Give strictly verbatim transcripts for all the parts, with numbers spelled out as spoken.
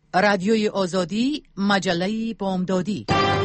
رادیوی آزادی، مجله بامدادی.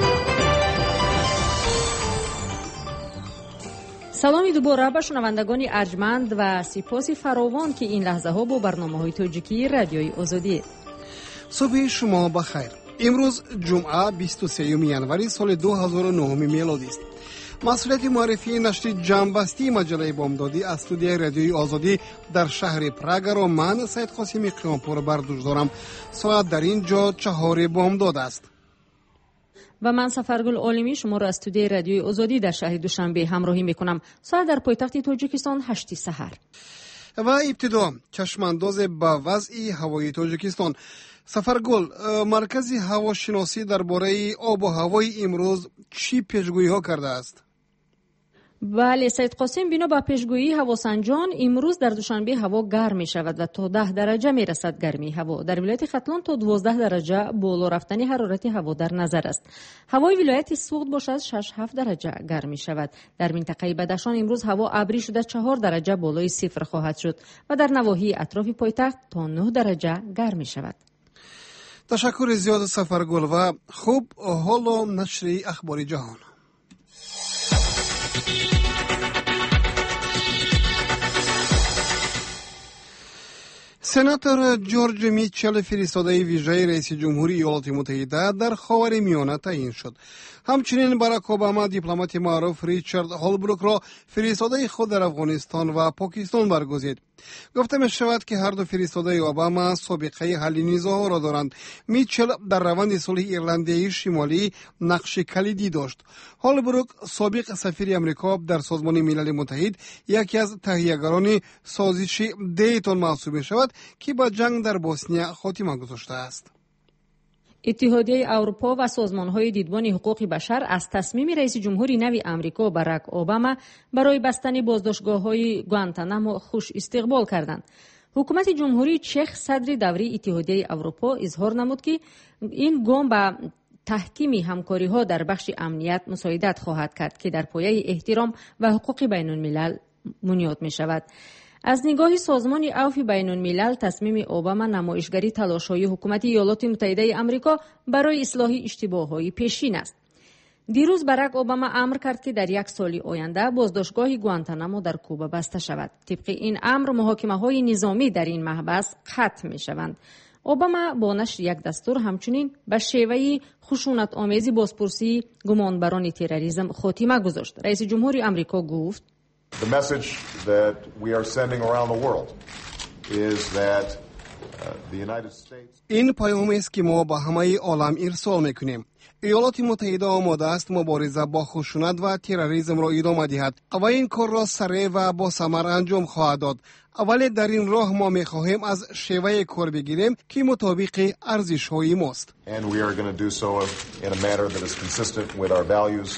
سلامی دوباره به شنوندگان ارجمند و سپاسی فراوان که این لحظه ها با برنامه‌های توجیکی رادیوی آزادی. صبح شما بخیر. امروز جمعه بیست و سوم ینوری سال دو هزار و نه میلادی است. مسئولیت معرفی نشر جنبستی مجله بامدادی از استودیوی رادیوی آزادی در شهر پراگ را من سید قاسمی قیامپور بر دوش دارم. ساعت در اینجا چهار بامداد است. و من سفرگل عالمی شما را از استودیوی رادیوی آزادی در شهر دوشنبه همراهی میکنم. ساعت در پایتخت تاجیکستان هشت سحر. و ابتدا چشمانداز به وضع هوایی تاجیکستان. سفرگل، مرکز هواشناسی درباره آب و هوای امروز چی پیشگویی ها کرده است؟ بله سید قاسم، بنا به پیشگویی هواسنجان امروز در دوشنبه هوا گرم می شود و تا ده درجه می رسد گرمی هوا. در ولایت ختلان تا دوازده درجه بالا رفتن حرارت هوا در نظر است. هوای ولایت سوخت باشد شش هفت درجه گرم می شود. در منطقه بدخشان امروز هوا ابری شده چهار درجه بالای صفر خواهد شد و در نواحی اطراف پایتخت تا نه درجه گرم می شود. تشکر زیاد سفرگل. و خوب، حالا نشر اخبار جهان. سناتور جورج میچل فرستاده ویژه رئیس جمهوری ایالات متحده در خاورمیانه تعیین شد. همچنین باراک اوباما دیپلمات معروف ریچارد هولبروک را فرستاده خود در افغانستان و پاکستان برگزید. گفته می شود که هر دو فرستاده اوباما سابقه حل نزاع‌ها را دارند. میچل در روند صلح ایرلندی شمالی نقش کلیدی داشت. هولبروک سابق سفیر امریکا در سازمان ملل متحد یکی از تهیه‌گران سازش دیتون محسوب می شود که با جنگ در بوسنیا خاتمه گذاشته است. اتحادیه اروپا و سازمان‌های دیدبان حقوق بشر از تصمیم رئیس جمهوری نو آمریکا باراک اوباما برای بستن بازداشتگاه‌های گوانتانامو خوش استقبال کردند. حکومت جمهوری چخ صدر دوره اتحادیه اروپا اظهار نمود که این گام به تحکیم همکاری‌ها در بخش امنیت مساعدت خواهد کرد که در پایه احترام و حقوق بین‌الملل بنیاد می‌شود. از نگاه سازمان عفو بین الملل تصمیم اوباما نمایشگری تلاش‌های حکومت ایالات متحده آمریکا برای اصلاح اشتباه‌های پیشین است. دیروز باراک اوباما امر کرد که در یک سال آینده بازداشتگاه گوانتانامو در کوبا بسته شود. طبق این امر محاکمه‌های نظامی در این محبس ختم می‌شوند. اوباما با نشر یک دستور همچنین به شیوه خشونت آمیز بازپرسی گمانبران تروریسم خاتمه گذاشت. رئیس جمهوری آمریکا گفت The message that we are sending around the world is that uh, the United States این پیامی است که ما با همه عالم ارسال میکنیم. ایالات متحده آماده است مبارزه با خشونت و تروریسم را ادامه دهد و این کار را سریع و با ثمر انجام خواهد داد. ولی در این راه ما میخواهیم از شیوه کار بگیریم که مطابق ارزش‌های ماست. and we are going to do so in a manner that is consistent with our values.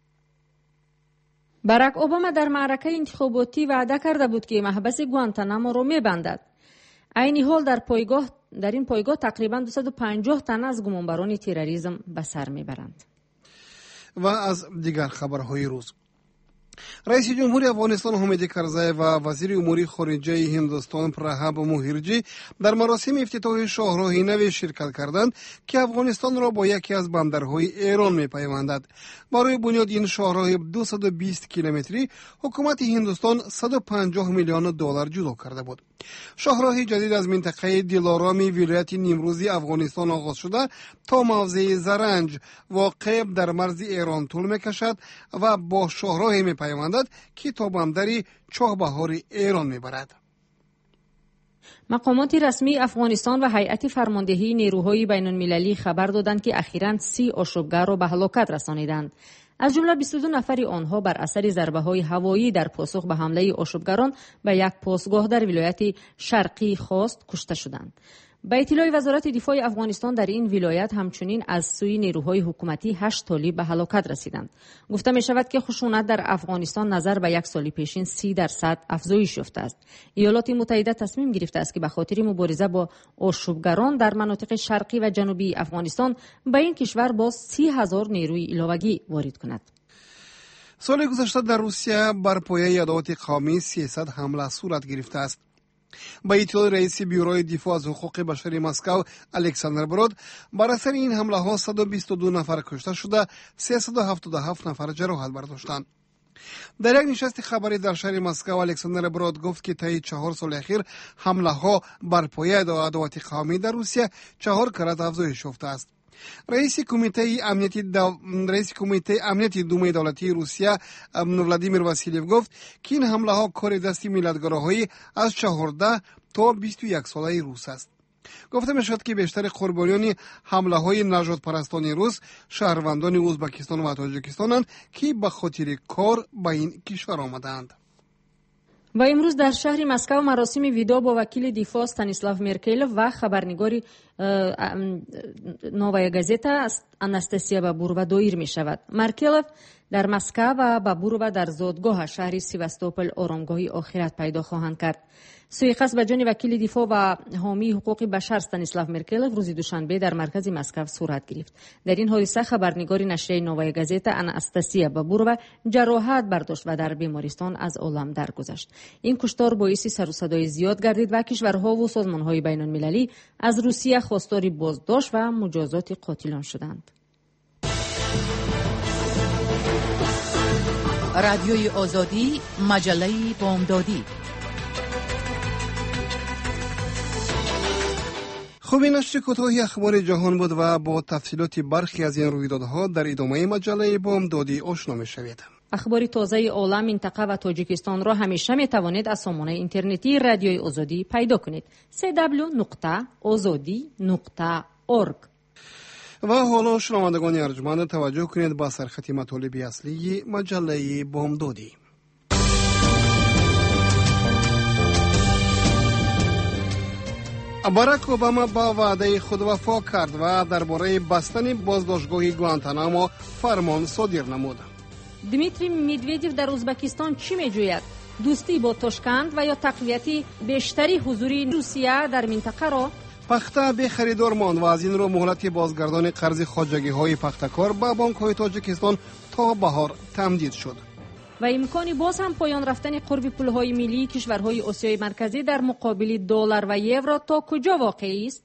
باراک اوباما در معرکه انتخاباتی وعده کرده بود که محبس گوانتانامو را می‌بندد. عین حال در پایگاه در این پایگاه تقریباً دویست و پنجاه تن از گمانبران تروریسم به سر میبرند. و از دیگر خبرهای روز، رئیس جمهوری افغانستان حامد کرزی و وزیر امور خارجه هندوستان پرهاب موهرجی در مراسم افتتاح شاهراه نو شرکت کردند که افغانستان را با یکی از بندرهای ایران می‌پیوندد. برای بنیاد این شاهراه دویست و بیست کیلومتری حکومت هندوستان صد و پنجاه میلیون دلار جدا کرده بود. شاهراه جدید از منطقه دلارام ولایت نیمروز افغانستان آغاز شده تا موضع زرنج واقع در مرز ایران طول می‌کشد و با شاهراه می‌پیوندد که تا بندر چابهار ایران می‌برد. مقامات رسمی افغانستان و هیئت فرماندهی نیروهای بین‌المللی خبر دادند که اخیراً سی آشوبگر را به هلاکت رسانیدند. از جمله بیست و دو نفر آنها بر اثر ضربه‌های هوایی در پاسخ به حمله آشوبگران به یک پاسگاه در ولایت شرقی خواست کشته شدند. به اطلاع وزارت دفاع افغانستان در این ولایت همچنین از سوی نیروهای حکومتی هشت طالب به هلاکت رسیدند. گفته می شود که خشونت در افغانستان نظر به یک سال پیشین سی درصد افزایش یافته است. ایالات متحده تصمیم گرفته است که به خاطر مبارزه با آشوبگران در مناطق شرقی و جنوبی افغانستان به این کشور با سی هزار نیروی علاوگی وارد کند. سال گذشته در روسیه بر پایه ادعات قومی سیصد حمله صورت گرفته است. با اطلاع رئیس بیوروی دفاع از حقوق بشری مسکو الکساندر برود، بر اثر این حمله ها صد و بیست و دو نفر کشته شده، سیصد و هفتاد و هفت نفر جراحت برداشتند. در یک نشست خبری در شهر مسکو الکساندر برود گفت که طی چهار سال اخیر حمله ها بر پایه عداوت قومی در روسیه چهار کرات افزایش یافته است. رئیس کمیته امنیتی دو... رئیس کمیته امنیتی دومه دولتی روسیه ولادیمیر واسیلیو گفت که این حمله ها کار دستی میلادگراهای از چهارده تا بیست و یک ساله روس است. گفته می شود که بیشتر قربانیان حمله های نژاد پرستان روس شهروندان ازبکستان و تاجیکستانند که به خاطر کار به این کشور آمدند. و امروز در شهر مسکو مراسم ویدئو با وکیل دفاع استانیسلاو مرکل و خبرنگاری نووایا گازета آناستاسیا بابورова دایر می شود. مرکل در مسکو و بابورова در زادگاه شهر سیواستوپل آرامگاهی آخرت پیدا خواهند کرد. سویخست به جان وکیل دفاع و حامی حقوق بشر استانیسلاو مرکل روز دوشنبه در مرکز مسکو صورت گرفت. در این حادثه خبرنگار نشریه نووایا گازeta آناستاسیا بابورova جراحت برداشت و در بیمارستان از عالم درگذشت. این کشتار باعث سر و صدای زیاد گردید و کشورها و سازمان‌های بین‌المللی از روسیه خواستار بازداشت و مجازات قاتلان شدند. رادیوی آزادی، مجله بامدادی. خوب این نشر کوتاهی اخبار جهان بود و با تفصیلات برخی از این رویدادها در ادامه مجله بامدادی آشنا می‌شوید. اخبار تازه عالم، منطقه و تاجیکستان را همیشه می توانید از سامانه اینترنتی رادیوی آزادی پیدا کنید. دبلیو دبلیو دبلیو نقطه آزادی نقطه اورگ. و حالا شنوندگان ارجمند توجه کنید با سرخط مطالب اصلی مجله بامدادی. باراک اوباما با وعده خود وفا کرد و درباره بستن بازداشتگاه گوانتانامو فرمان صادر نمود. دمیتری مدودیو در ازبکستان چی می‌جوید؟ دوستی با تاشکند و یا تقویت بیشتری حضوری روسیه در منطقه را؟ پخته به خریدار ماند و از این رو مهلت بازگردان قرض خواجگی های پختکار به بانک های تاجیکستان تا بهار تمدید شد. و امکانی باز هم پایان رفتن قرب پولهای ملی کشورهای آسیای مرکزی در مقابل دلار و یورو تا کجا واقعی است؟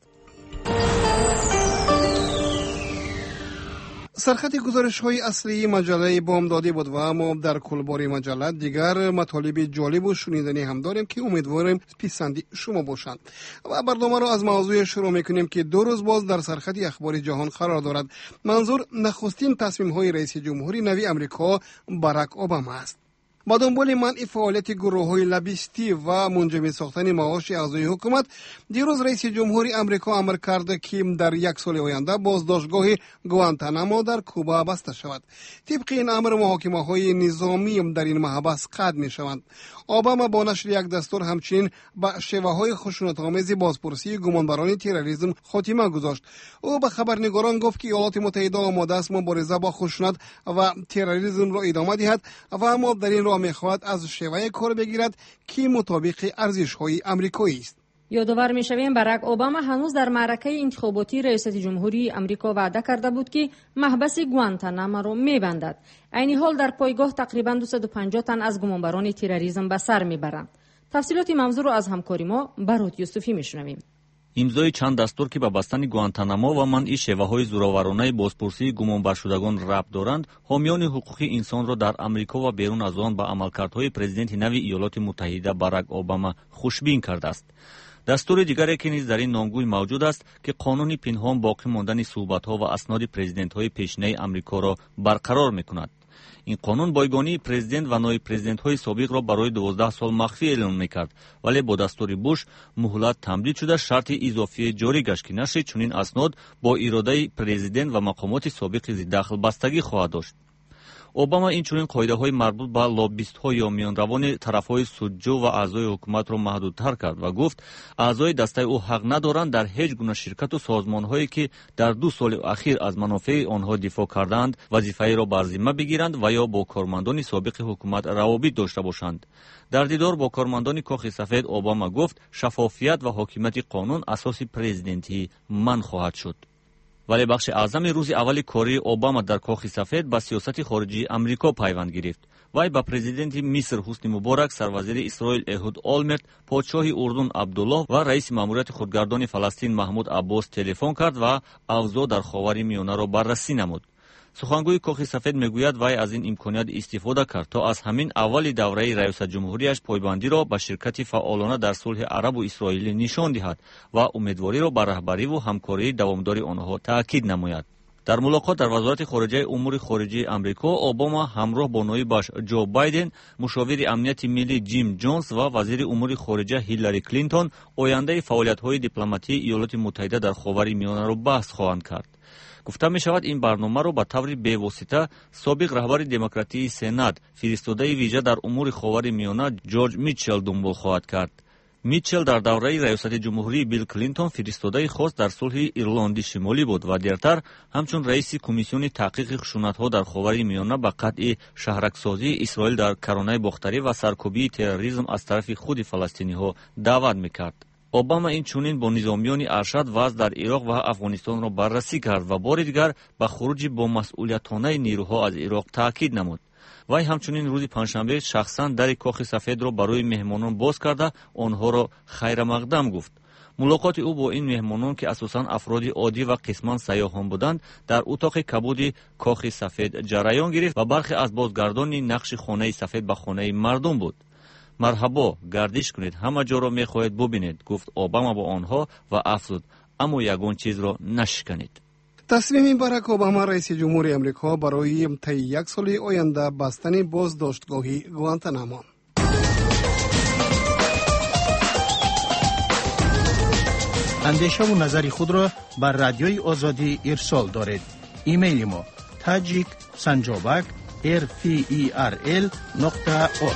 سرخط گزارش های اصلی مجله بامدادی بود و ما در کلباری مجله دیگر مطالب جالب و شنیدنی هم داریم که امیدواریم پسندی شما باشند. و برنامه را از موضوع شروع میکنیم که دو روز باز در سرخط اخبار جهان قرار دارد. منظور نخستین تصمیم های رئیس جمهوری نوی امریکا باراک اوباما است. با دنبال منع فعالیت گروه‌های لابیستی و منجمد ساختن معاش اعضای حکومت، دیروز رئیس جمهوری امریکا امر کرد که در یک سال آینده بازداشتگاه گوانتانامو در کوبا بسته شود. طبق این امر محاکمه‌های نظامی در این محبس قطع می‌شوند. اوباما با نشر یک دستور همچنین به شیوه‌های خشونت‌آمیز بازپرسی گمانبران تروریسم خاتمه گذاشت. او به خبرنگاران گفت که ایالات متحده آماده است مبارزه با خشونت و تروریسم را ادامه دهد و اما در این میخواهد از شیوه کار بگیرد که مطابق ارزش‌های آمریکایی است. یادآور می‌شویم باراک اوباما هنوز در معرکه انتخاباتی ریاست جمهوری آمریکا وعده کرده بود که محبس گوانتانامو را می‌بندد. عین حال در پایگاه تقریباً دویست و پنجاه تن از گمانبران تروریسم به سر می‌برند. تفصیلات موضوع را از همکاری ما برات یوسفی می‌شنویم. имзои чанд дастур ки ба бастани гуантанамо ва манъи шеваҳои зӯроваронаи бозпурсии гумонбаршудагон рабт доранд ҳомиёни ҳуқуқи инсонро дар амрико ва берун аз он ба амалкардҳои президенти нави иёлоти муттаҳида барак обама хушбин кардааст. дастури дигаре ки низ дар ин номгӯй мавҷуд аст ки қонуни пинҳон боқӣ мондани суҳбатҳо ва асноди президентҳои пешинаи амрикоро барқарор мекунад. این قانون بایگانی پرزیدنت و نایب پرزیدنت های سابق را برای دوازده سال مخفی اعلام میکرد، ولی با دستور بوش مهلت تمدید شده شرط اضافی جاری گشت که نشر چنین اسناد با اراده پرزیدنت و مقامات سابق ضد دخل بستگی خواهد داشت. اوباما اینچنین قاعده‌های مربوط به لابیست‌ها یا میانروان طرف‌های سودجو و اعضای حکومت را محدودتر کرد و گفت اعضای دسته او حق ندارند در هیچ گونه شرکت و سازمان‌هایی که در دو سال اخیر از منافع آنها دفاع کردند وظیفه‌ای را بر ذمه بگیرند و یا با کارمندان سابق حکومت روابط داشته باشند. در دیدار با کارمندان کاخ سفید اوباما گفت شفافیت و حاکمیت قانون اساس پرزیدنتی من خواهد شد. ولی بخش اعظم روز اول کاری اوباما در کاخ سفید با سیاست خارجی امریکا پیوند گرفت. вай ба президенти Миср Ҳусни Муборак, сарвазири Исроил Эҳуд Олмерт, подшоҳи Урдун Абдуллоҳ ва раиси маъмурияти худгардони Фаластин Маҳмуд Аббос телефон кард ва авзо дар ховари миёнаро баррасӣ намуд. сухангӯи Кохи Сафед мегӯяд, вай аз ин имконият истифода кард, то аз ҳамин аввали давраи раёсатҷумҳурияш пойбандиро ба ширкати фаъолона дар сулҳи арабу исроилӣ нишон диҳад ва умедвориро ба раҳбариву ҳамкории давомдори онҳо таъкид намояд. дар мулоқот дар вазорати хориҷаи умури хориҷии Амрико, Обама ҳамроҳ бо ноибаш Ҷо Байден, мушовири амнияти миллӣ Ҷим Ҷонс ва вазири умури хориҷа Ҳиллари Клинтон ояндаи фаъолиятҳои дипломатии Иёлоти Муттаҳида дар ховари миёнаро баҳс хоҳанд кард. гуфта мешавад, ин барномаро ба таври бевосита собиқ раҳбари демократии Сенат, фиристодаи вижа дар умури ховари миёна Ҷорҷ Митчел дунбол хоҳад кард. Митчел дар давраи раёсати ҷумҳурии Билл Клинтон фиристодаи хос дар сулҳи Ирлонди Шимолӣ буд ва дертар ҳамчун раиси комиссиони таҳқиқи хушунатҳо дар ховари миёна ба қатъи шаҳраксозии Исроил дар Каронаи Бохтарӣ ва саркӯбии терроризм аз тарафи худи фаластиниҳо даъват мекард. Обама инчунин бо низомиёни аршад вазъ дар Ироқ ва Афғонистонро баррасӣ кард ва бори дигар ба хуруҷи бомасъулиятонаи нирӯҳо аз Ироқ таъкид намуд. вай ҳамчунин рӯзи панҷшанбе шахсан дари Кохи Сафедро барои меҳмонон боз карда, онҳоро хайрамақдам гуфт. мулоқоти ӯ бо ин меҳмонон, ки асосан афроди оддӣ ва қисман сайёҳон буданд, дар утоқи кабуди Кохи Сафед ҷараён гирифт ва бархе аз бозгардони нақши хонаи сафед ба хонаи мардум буд. марҳабо, гардиш кунед, ҳама ҷоро мехоҳед бубинед, гуфт Обама бо онҳо ва афзуд, аммо ягон чизро нашиканед. тасмими Барак Обама, раиси ҷумҳури Амрико, барои таи як соли оянда бастани боздоштгоҳи Гуантанамо. андешаву назари худро бар радиои Озодӣ ирсол доред. имейли мо таҷик санҷобак эр фи и ар эл нуқта орг.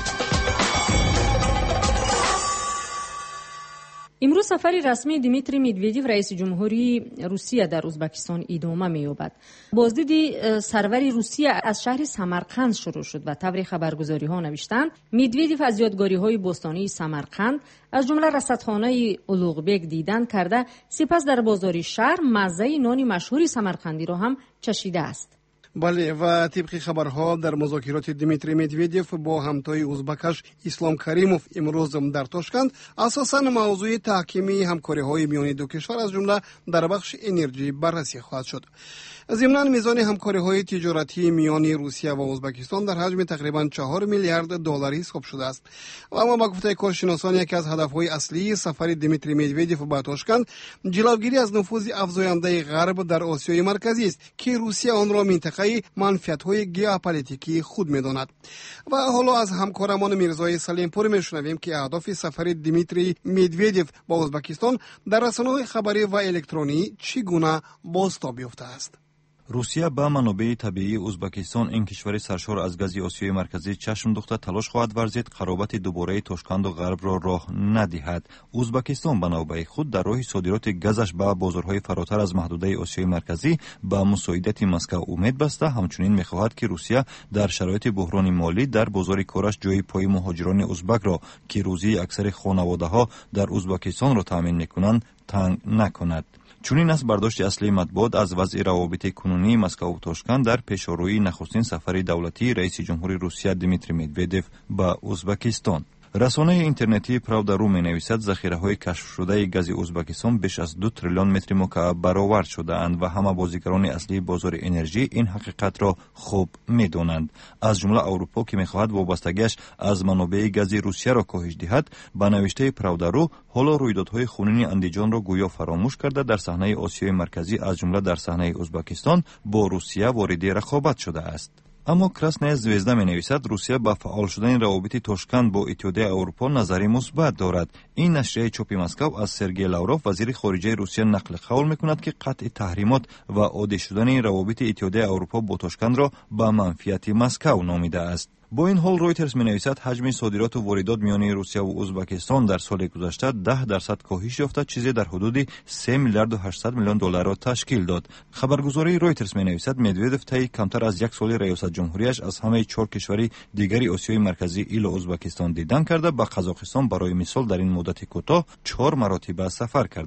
имрӯз сафари расмии Дмитрий Медведев, раиси ҷумҳурии Русия, дар Узбекистон идома меёбад. боздиди сарвари Русия аз шаҳри Самарқанд шурӯъ шуд ва таври хабаргузориҳо навиштанд, Медведев аз ёдгориҳои бостонии Самарқанд, аз ҷумла расадхонаи Улуғбек дидан карда, сипас дар бозори шаҳр маззаи нони машҳури самарқандиро ҳам чашида аст. бале, ва тибқи хабарҳо, дар музокироти Дмитрий Медведев бо ҳамтои узбакаш Ислом Каримов имрӯз дар Тошканд асосан мавзӯи таҳкими ҳамкориҳои миёни ду кишвар аз ҷумла дар бахши энерҷӣ баррасӣ хоҳад шуд. зимнан мизони ҳамкориҳои тиҷоратии миёни Русия ва Ӯзбекистон дар ҳаҷми тақрибан чаҳор миллиард доллар ҳисоб шудааст. аммо ба гуфтаи коршиносон, яке аз ҳадафҳои аслии сафари Дмитрий Медведев ба Тошканд ҷиловгирӣ аз нуфузи афзояндаи Ғарб дар Осиёи марказӣ аст, ки Русия онро минтақаи манфиатҳои геополитикии худ медонад. ва ҳоло аз ҳамкорамон Мирзои Салимпур мешунавем, ки аҳдофи сафари Дмитрий Медведев ба Ӯзбекистон дар расонаҳои хабарӣ ва электронӣ чӣ гуна бозтоб ёфтааст. русия ба манобеи табиии Ӯзбекистон, ин кишвари саршор аз гази Осиёи марказӣ, чашм духта талош хоҳад варзид қаробати дубораи Тошканду Ғарбро роҳ надиҳад. Ӯзбекистон ба навбаи худ дар роҳи содироти газаш ба бозорҳои фаротар аз маҳдудаи Осиёи марказӣ ба мусоидати Москав умед баста, ҳамчунин мехоҳад, ки Русия дар шароити буҳрони молӣ дар бозори кораш ҷойи пои муҳоҷирони узбакро, ки рӯзии аксари хонаводаҳо дар Ӯзбекистонро таъмин мекунанд, танг накунад. чунин аст бардошти аслии матбуот аз вазъи равобити кунунии Москаву Тошканд дар пешорӯи нахустин сафари давлатии раиси ҷумҳури Русия Дмитрий Медведев ба Ӯзбекистон. расонаи интернетии Правда.ру менависад, захираҳои кашфшудаи гази Ӯзбекистон беш аз ду триллион метри мукааб баровард шудаанд ва ҳама бозигарони аслии бозори энержӣ ин ҳақиқатро хуб медонанд. аз ҷумла Аврупо, ки мехоҳад вобастагиаш аз манобеи гази Русияро коҳиш диҳад, ба навиштаи Правда.ру ҳоло рӯйдодҳои хунини Андиҷонро гӯё фаромӯш карда дар саҳнаи Осиёи марказӣ, аз ҷумла дар саҳнаи Ӯзбекистон бо Русия вориди рақобат шудааст. аммо Красная звезда менависад, Русия ба фаъол шудани равобити Тошканд бо Иттиҳодияи Аврупо назари мусбат дорад. ин нашрияи чопи Москав аз Сергей Лавров, вазири хориҷаи Русия, нақли қавл мекунад, ки қатъи таҳримот ва оддӣ шудани равобити Иттиҳодияи Аврупо бо Тошкандро ба манфиати Москав номидааст. бо ин ҳол Reuters менависад, ҳаҷми содироту воридот миёни Русия ва Ӯзбекистон дар соли гузашта даҳ дарсад коҳиш ёфта, чизе дар ҳудуди се миллиарду ҳаштсад миллион долларро ташкил дод. хабаргузории Reuters менависад, Медведев таи камтар аз як соли раёсатҷумҳурияш аз ҳамаи чор кишвари дигари Осиёи марказӣ ило Ӯзбекистон дидан карда, ба Қазоқистон барои мисол дар ин муддати кӯтоҳ чор маротиба сафар кардааст.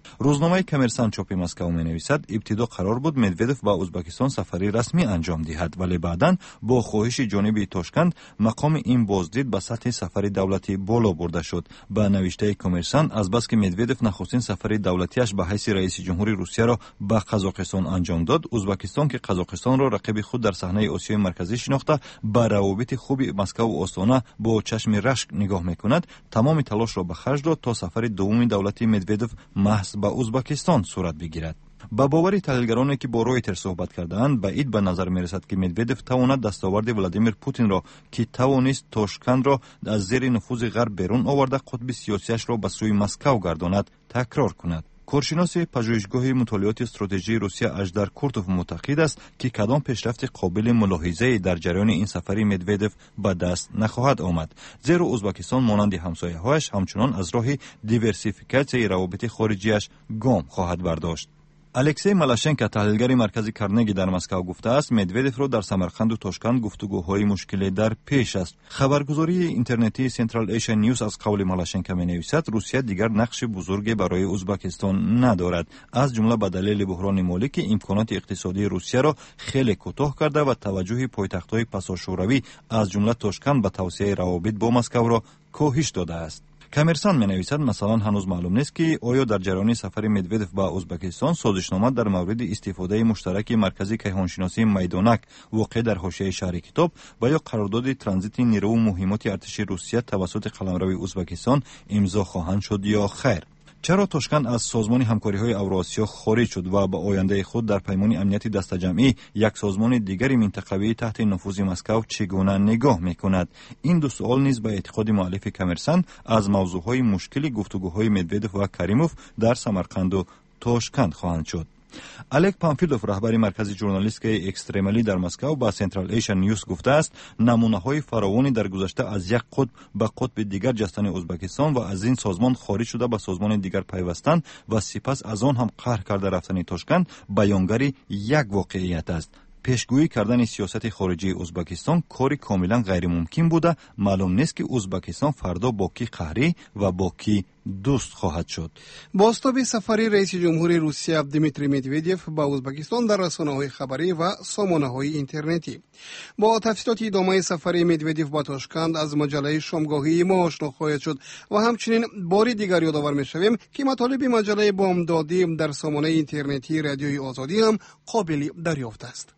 روزنامه کامرسان چاپی مسکو می‌نویسد ابتدا قرار بود مدودف با ازبکستان سفری رسمی انجام دهد، ولی بعداً با خواهش جانب تاشکند مقام این بازدید به سطح سفری دولتی بالا برده شد. با نوشته کامرسان از بس که مدودف نخستین سفری دولتیش به حیث رئیس جمهوری روسیه را به قزاقستان انجام داد، ازبکستان که قزاقستان را رقیب خود در صحنه آسیای مرکزی شناخته با روابط خوب مسکو و آستانه با چشم رشک نگاه می‌کند، تمام تلاش را به خرج داد تا سفر دوم دولتی مدودف محض به ازبکستان صورت بگیرد. با باور تحلیلگرانی که با رویتر صحبت کردند، بعید به نظر می‌رسد که مدودف تواند دستاورد ولادیمیر پوتین را که توانست تاشکند را از زیر نفوذ غرب بیرون آورده قطب سیاسیش را به سوی مسکو گرداند تکرار کند. کارشناس پژوهشگاه مطالعات استراتژی روسیه اژدر کورتوف معتقد است که کدام پیشرفت قابل ملاحظه در جریان این سفری مدودف به دست نخواهد آمد، زیرا ازبکستان مانند همسایه‌هایش همچنان از راه دیورسیفیکاسیون روابط خارجیش گام خواهد برداشت. الکسی مالاشنکو تحلیلگر مرکزی کارنگی در مسکو گفته است مدودف را در سمرقند و تاشکند گفتگوهای مشکلی در پیش است. خبرگزاری اینترنتی سنترال ایشیا نیوز از قول مالاشنکو می‌نویسد روسیه دیگر نقش بزرگی برای ازبکستان ندارد، از جمله به دلیل بحران مالی که امکانات اقتصادی روسیه را خیلی کوتاه کرده و توجه پایتخت‌های پساشوروی از جمله تاشکند به توسعه روابط با مسکو را کاهش داده است. کامرسان می‌نویسد مثلا هنوز معلوم نیست که آیا در جریان سفر مدودف به ازبکستان سازشنامه در مورد استفاده مشترک مرکزی کیهانشناسی میدانک واقع در حاشیه شهر کتاب و یا قرارداد ترانزیت نیرو و مهمات ارتش روسیه توسط قلمرو ازبکستان امضا خواهند شد یا خیر. چرا تاشکند از سازمان همکاری‌های اوراسیا خارج شد و به آینده خود در پیمان امنیت دسته‌جمعی یک سازمان دیگری منطقوی تحت نفوذ مسکو چگونه نگاه می‌کند؟ این دو سوال نیز به اعتقاد مؤلف کامرسان از موضوعهای مشکل گفتگوهای مدودف و کریموف در سمرقند و تاشکند خواهند شد. الک پامفیلوف رهبر مرکز ژورنالیستیک اکستریمالی در مسکو با سنترال ایشیا نیوز گفته است نمونه‌های فراوانی در گذشته از یک قطب به قطب دیگر جستن ازبکستان و از این سازمان خارج شده به سازمان دیگر پیوستن و سپس از آن هم قهر کرده رفتن تاشکند بیانگری یک واقعیت است. پیشگویی کردن سیاست خارجی ازبکستان کاری کاملا غیر ممکن بوده. معلوم نیست که ازبکستان فردا با کی قهری و با کی دوست خواهد شد. بازتاب سفری رئیس جمهوری روسیه دیمیتری مدودف به ازبکستان در رسانه‌های خبری و سامانه‌های اینترنتی. با تفصیلات ادامه سفری مدودف به تاشکند از مجله شامگاهی ما آشنا خواهد شد و همچنین باری دیگر یادآور می‌شویم که مطالب مجله بامدادی در سامانه اینترنتی رادیوی آزادی هم قابل دریافت است.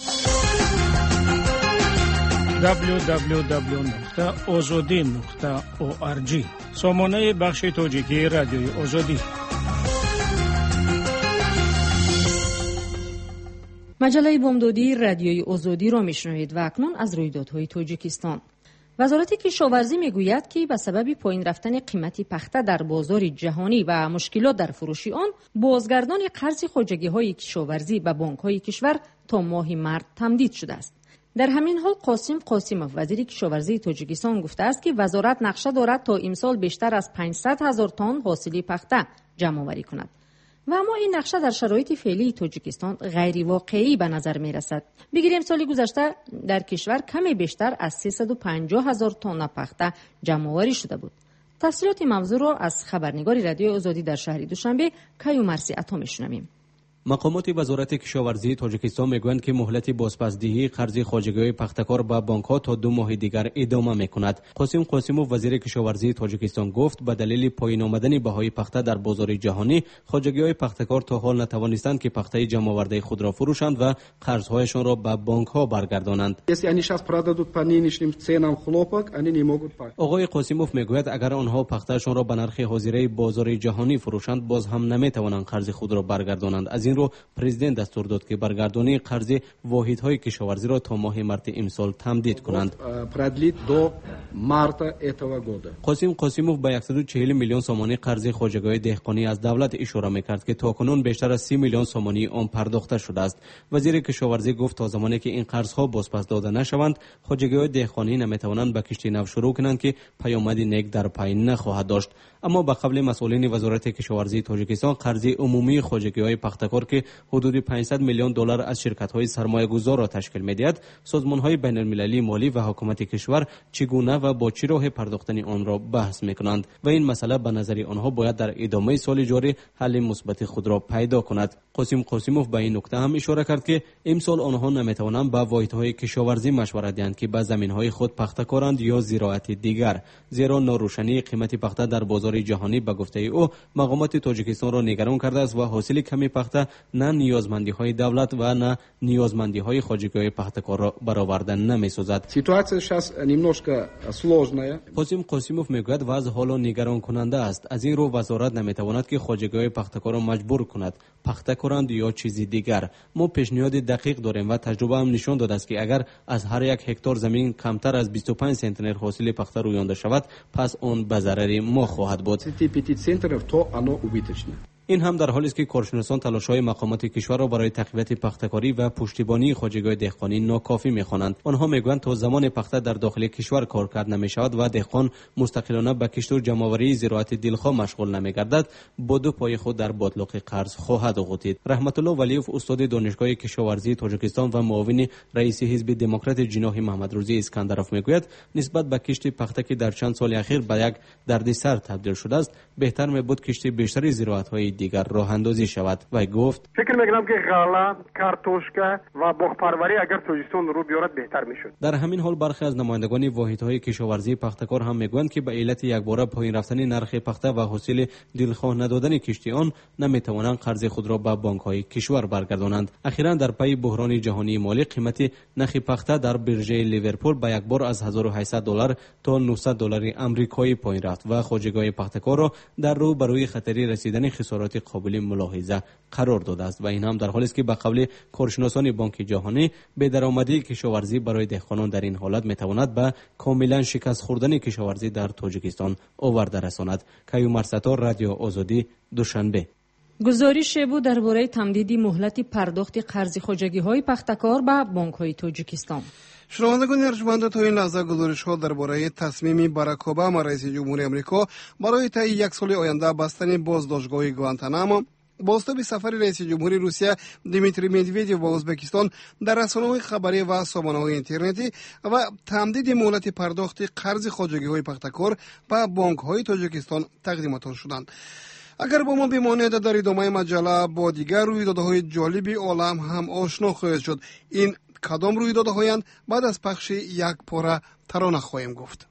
دبلیو دبلیو دبلیو نقطه آزادی نقطه او آر جی سامانه بخش تاجیکی رادیوی آزادی. مجله بامدادی رادیوی آزادی را میشنوید و اکنون از رویدادهای تاجیکستان. وزارت کشاورزی میگوید که به سبب پایین رفتن قیمت پخته در بازار جهانی و مشکلات در فروش آن، بازگردان قرض خواجگی‌های کشاورزی به بانک‌های کشور تا ماه مارس تمدید شده است. در همین حال قاسم قاسموف وزیر کشاورزی تاجیکستان گفته است که وزارت نقشه دارد تا امسال بیشتر از پانصد هزار تن حاصل پخته جمع آوری کند. و اما این نقشه در شرایط فعلی تاجیکستان غیر واقعی به نظر می رسد. بگیریم سال گذشته در کشور کمی بیشتر از سیصد و پنجاه هزار تن پخته جمع آوری شده بود. تفصیلات موضوع را از خبرنگار رادیو آزادی در شهر دوشنبه کیومرثی عطا میشنویم. مقامات وزارت کشاورزی تاجیکستان میگویند که مهلت بازپسدهی قرض خواجگی‌های پختکار به بانک‌ها تا دو ماه دیگر ادامه میکند. قاسم قاسموف وزیر کشاورزی تاجیکستان گفت به دلیل پایین آمدن بهای پخته در بازار جهانی، خواجگی‌های پختکار تا حال نتوانستند که پخته جمع آورده خود را فروشند و قرض‌هایشان را به بانک‌ها برگردانند. آقای قاسموف میگوید اگر آنها پخته‌شان را به نرخ حاضره بازار جهانی فروشند، باز هم نمیتوانند قرض خود را برگردانند. از این رو پرزیدنت دستور داد که برگردانی قرض واحدهای کشاورزی را تا ماه مارس امسال تمدید کنند. قاسم قاسموف به صد و چهل میلیون سومانی قرض خواجگی‌های دهقانی از دولت اشاره می‌کرد که تاکنون بیشتر از سی میلیون سومانی آن پرداخته شده است. وزیر کشاورزی گفت تا زمانی که این قرض‌ها بازپس داده نشوند، خواجگی‌های دهقانی نمی‌توانند به کشت نو شروع کنند که پیامدی نیک در پی نخواهد داشت. اما به قبل مسئولین وزارت کشاورزی تاجیکستان قرض عمومی خواجگی‌های پختکار که حدود پانصد میلیون دلار از شرکت‌های سرمایه‌گذار را تشکیل می‌دهد، سازمان‌های بین‌المللی مالی و حکومت کشور چگونه و با چه راه پرداختن آن را بحث می‌کنند و این مسئله به نظر آنها باید در ادامه سال جاری حل مثبت خود را پیدا کند. قاسم قاسموف به این نکته هم اشاره کرد که امسال آنها نمی‌توانند با واحدهای کشاورزی مشورت دهند که به زمین‌های خود پخته کنند یا زراعت دیگر، زیرا ناروشنی قیمت پخته در بازار جهانی به گفته او مقامات تاجیکستان را نگران کرده است و حاصل کمی پخته نه نیازمندی‌های دولت و نه نیازمندی‌های خواجگی‌های پختکار را برآورده نمی‌سازد. Ситуация сейчас немножко сложная. قاسم قاسموف میگوید وضع حالا نگران کننده است. از این رو وزارت نمی‌تواند که خواجگی‌های پختکار را مجبور کند پخته کنند یا چیزی دیگر. ما پیشنهاد دقیق داریم و تجربه هم نشان داده است که اگر از هر یک هکتار زمین کمتر از بیست و پنج سنتنر حاصل پخته رویانده شود، پس آن به ضرر ما خواهد بود. این هم در حالی است که کارشناسان تلاش‌های مقامات کشور را برای تقویت پخته‌کاری و پشتیبانی خواجگی‌های دهقانی ناکافی می‌خوانند. آنها می‌گویند تا زمان پخته در داخل کشور کار کرد نمی‌شود و دهقان مستقلانه به کشت و جمع‌آوری زراعت دلخواه مشغول نمی‌گردد، با دو پای خود در باطلاق قرض خواهد غوطید. رحمت الله ولیوف، استاد دانشگاه کشاورزی تاجیکستان و معاون رئیس حزب دموکرات جناح محمدروزی اسکندرов می‌گوید نسبت به کشت پخته که در چند سال اخیر به یک دردسر تبدیل شده است، بهتر می‌بود کشت بیشتر زراعت‌های دیگر راه اندازی شود. و گفت فکر می‌کنم که غله، کارتوشکا و باغپروری اگر تاجیکستان رو بیارد بهتر میشد. در همین حال برخی از نمایندگان واحدهای کشاورزی پختکار هم میگویند که به علت یکباره پایین رفتن نرخ پخته و حاصل دلخواه ندادن کشتی آن نمیتوانند قرض خود را به بانک‌های کشور برگردانند. اخیراً در پی بحران جهانی مالی قیمت نرخ پخته در برژه لیورپول به یک بار از هزار و هشتصد دلار تا نهصد دلار آمریکایی پایین رفت و خواجگی‌های پختکار را در رو برای خطری رسیدن خسارات قابل ملاحظه قرار داده است و این هم در حالی است که به قول کارشناسان بانک جهانی به درآمدی کشاورزی برای دهقانان در این حالت میتواند به کاملا شکست خوردن کشاورزی در تاجیکستان آورده رساند. کیومر ستار، رادیو آزادی، دوشنبه. گزارش بود درباره تمدید مهلت پرداخت قرض خواجگی‌های پختکار به بانک‌های تاجیکستان. شنوندگان ارجمند، تا این لحظه گزارش‌ها درباره تصمیم باراک اوباما رئیس جمهوری آمریکا برای طی یک سال آینده بستن بازداشتگاه گوانتانامو، بازتاب سفر رئیس جمهوری روسیه دیمیتری مدودیو و ازبکستان در رسانه‌های خبری و سامانه‌های اینترنتی و تمدید مهلت پرداخت قرض خواجگی‌های پختکار به بانک‌های تاجیکستان تقدیمات شدند. اگر با ما بمانید در ادامه مجله با دیگر رویدادهای جالبی عالم هم آشنا خواهید شد. این کدام رویدادهایند؟ بعد از پخش یک پاره ترانه خواهیم گفت.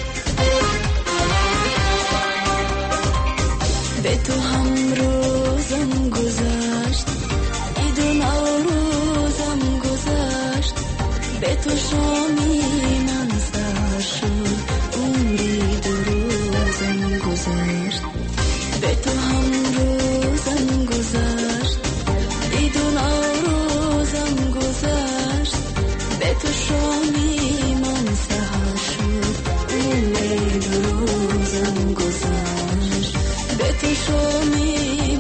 به تو هم روزم گذشت، ایدون روزم گذشت، به تو شامی من سر شد، عمری دو روزم گذشت. به تو هم روزم گذشت، ایدون روزم گذشت، به تو شامی من سر شد، عمری دو روزم گذشت. به تو شامی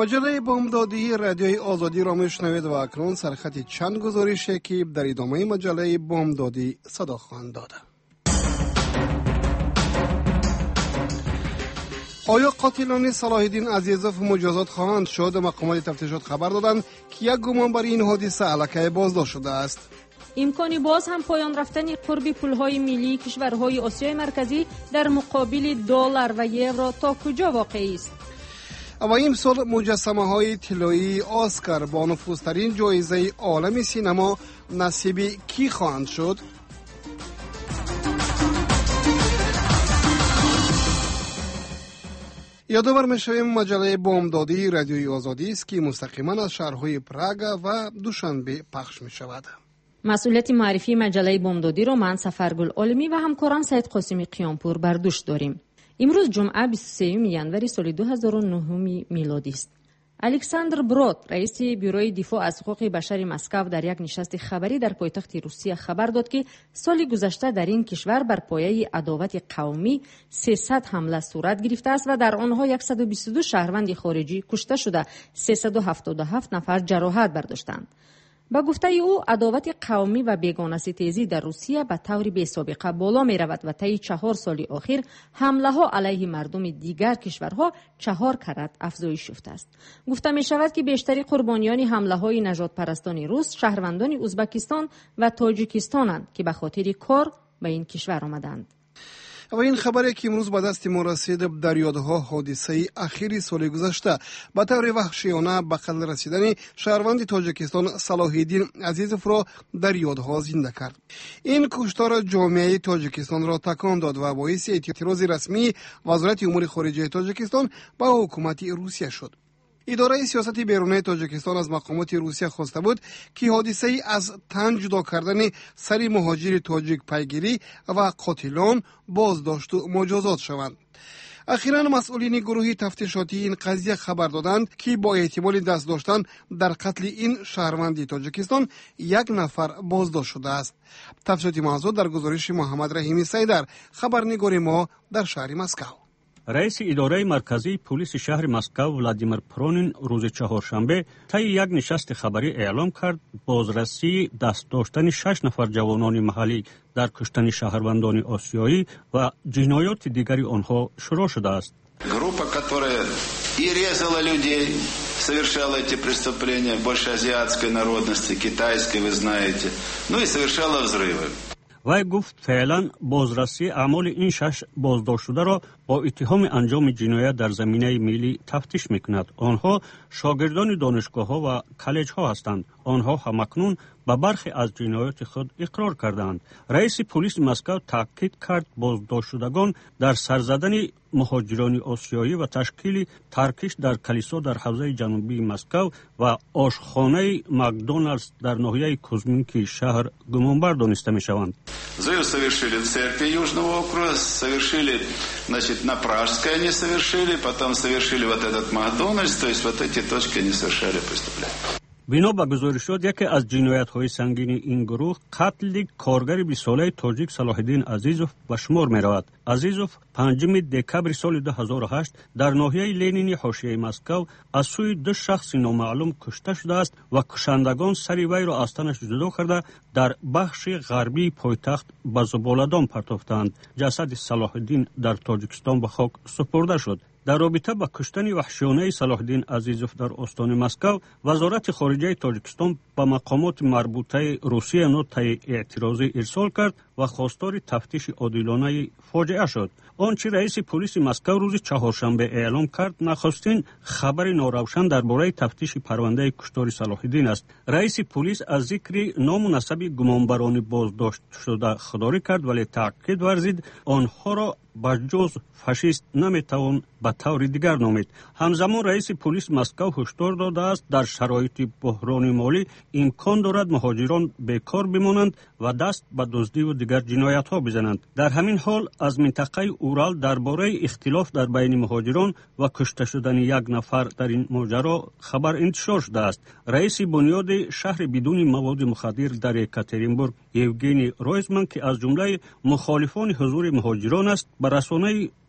مجله بامدادی رادیوی آزادی را میشنوید و اکنون سرخط چند گزارش که در ادامه مجله بامدادی صدا خواهند داد. آیا قاتلان صلاح الدین عزیزوف مجازات خواهند شد؟ مقامات تفتیشات خبر دادند که یک گمان بر این حادثه الکی بازداشت شده است. امکانی باز هم پایان رفتن قرب پولهای ملی کشورهای آسیای مرکزی در مقابل دلار و یورو تا کجا واقعی است؟ و این سال مجسمه های طلایی اسکار با نفوذترین جایزه عالم سینما نصیب کی خواهند شد؟ یادآور می‌شویم مجله بامدادی رادیوی آزادی است که مستقیما از شهرهای پراگ و دوشنبه پخش می‌شود. مسئولیت معرفی مجله بامدادی را من سفرگل عالمی و همکارم سید قاسمی قیامپور بر دوش داریم. امروز جمعه بیست و سوم ینوری سال دو هزار و نه میلادی است. الکساندر برود، رئیس بیروی دفاع از حقوق بشر مسکو در یک نشست خبری در پایتخت روسیه خبر داد که سال گذشته در این کشور بر پایه عداوت قومی سیصد حمله صورت گرفته است و در آنها صد و بیست و دو شهروند خارجی کشته شده، سیصد و هفتاد و هفت نفر جراحت برداشتند. با گفته او عداوت قومی و بیگانه ستیزی در روسیه به طور بی‌سابقه بالا می رود و طی چهار سال اخیر حمله ها علیه مردم دیگر کشورها چهار کرات افزایش یافته است. گفته می شود که بیشتر قربانیان حمله های نژاد پرستان روس شهروندان ازبکستان و تاجیکستانند که به خاطر کار به این کشور آمدند. و این خبری که امروز به دست ما رسید در یادها حادثه اخیر سال گذشته به طور وحشیانه به قتل رسیدن شهروند تاجیکستان صلاح الدین عزیزوف را در یادها زنده کرد. این کشتار جامعه تاجیکستان را تکان داد و باعث اعتراض رسمی وزارت امور خارجه تاجیکستان به حکومت روسیه شد. اداره سیاست بیرونی تاجیکستان از مقامات روسیه خواسته بود که حادثه ای از تن جدا کردن سری مهاجر تاجیک پیگیری و قاتلان بازداشت و مجازات شوند. اخیراً مسئولین گروه تفتیشاتی این قضیه خبر دادند که با احتمال دست داشتن در قتل این شهروند تاجیکستان یک نفر بازداشت شده است. تفصیلات موضوع در گزارش محمد رحیمی سیدر، خبرنگار ما در شهر مسکو. رئیس اداره مرکزی پلیس شهر مسکو ولادیمیر پرونین روز چهارشنبه طی یک نشست خبری اعلام کرد بازرسی دست داشتن شش نفر جوانان محلی در کشتن شهروندان آسیایی و جنایات دیگری آنها شروع شده است. Группа, которая и резала людей, совершала эти преступления, больше азиатской народности, китайской, вы знаете, ну и совершала взрывы. وی گفت فعلا بازرسی اعمال این شش بازداشت شده را با اتهام انجام جنایت در زمینه ملی تفتیش میکند. آنها شاگردان دانشگاه ها و کالج ها هستند. آنها همکنون به برخی از جنایات خود اقرار کردند. رئیس پلیس مسکو تاکید کرد بازداشت شدگان در سر زدن مهاجران آسیایی و تشکیل ترکش در کلیسا در حوزه جنوبی مسکو و آشخانه مکدونالدز در ناحیه کوزمینکی شهر گمانبر دانسته می شوند. Взрыв совершили в церкви Южного округа, совершили, значит, на Пражской они совершили, потом совершили вот этот Макдональдс, то есть вот эти точки они совершали преступления. بنا به گزارشات یکی از جنایت‌های سنگین این گروه قتل کارگر بیست ساله تاجیک صلاح الدین عزیزوف به شمار می‌رود. عزیزوف پنجم دکبر سال دو هزار و هشت در ناحیه لنینی حاشیه مسکو از سوی دو شخص نامعلوم کشته شده است و کشندگان سر وی را از تنش جدا کرده در بخش غربی پایتخت به زباله‌دان پرتافتند. جسد صلاح الدین در تاجیکستان به خاک سپرده شد. در رابطه با کشتن وحشیانه صلاح الدین عزیزوف در استان مسکو، وزارت خارجه تاجیکستان به مقامات مربوطه روسیه نوت اعتراضی ارسال کرد و خواستار تفتیش عادلانه فاجعه شد. آنچه رئیس پلیس مسکو روز چهارشنبه اعلام کرد نخستین خبر ناروشن درباره تفتیش پرونده کشتار صلاح الدین است. رئیس پلیس از ذکر نام و نسب گمانبران بازداشت شده خودداری کرد ولی تاکید ورزید آنها را بجز فاشیست نمیتوان به طور دیگر نامید. همزمان رئیس پلیس مسکو هشدار داده است در شرایط بحران مالی امکان دارد مهاجران بیکار بمانند و دست به دزدی و دیگر جنایت ها بزنند. در همین حال از منطقه اورال درباره اختلاف در بین مهاجران و کشته شدن یک نفر در این ماجرا خبر انتشار شده است. رئیس بنیاد شهر بدون مواد مخدر در یکاترینبورگ یوگنی رویزمن که از جمله مخالفان حضور مهاجران است، به رسانه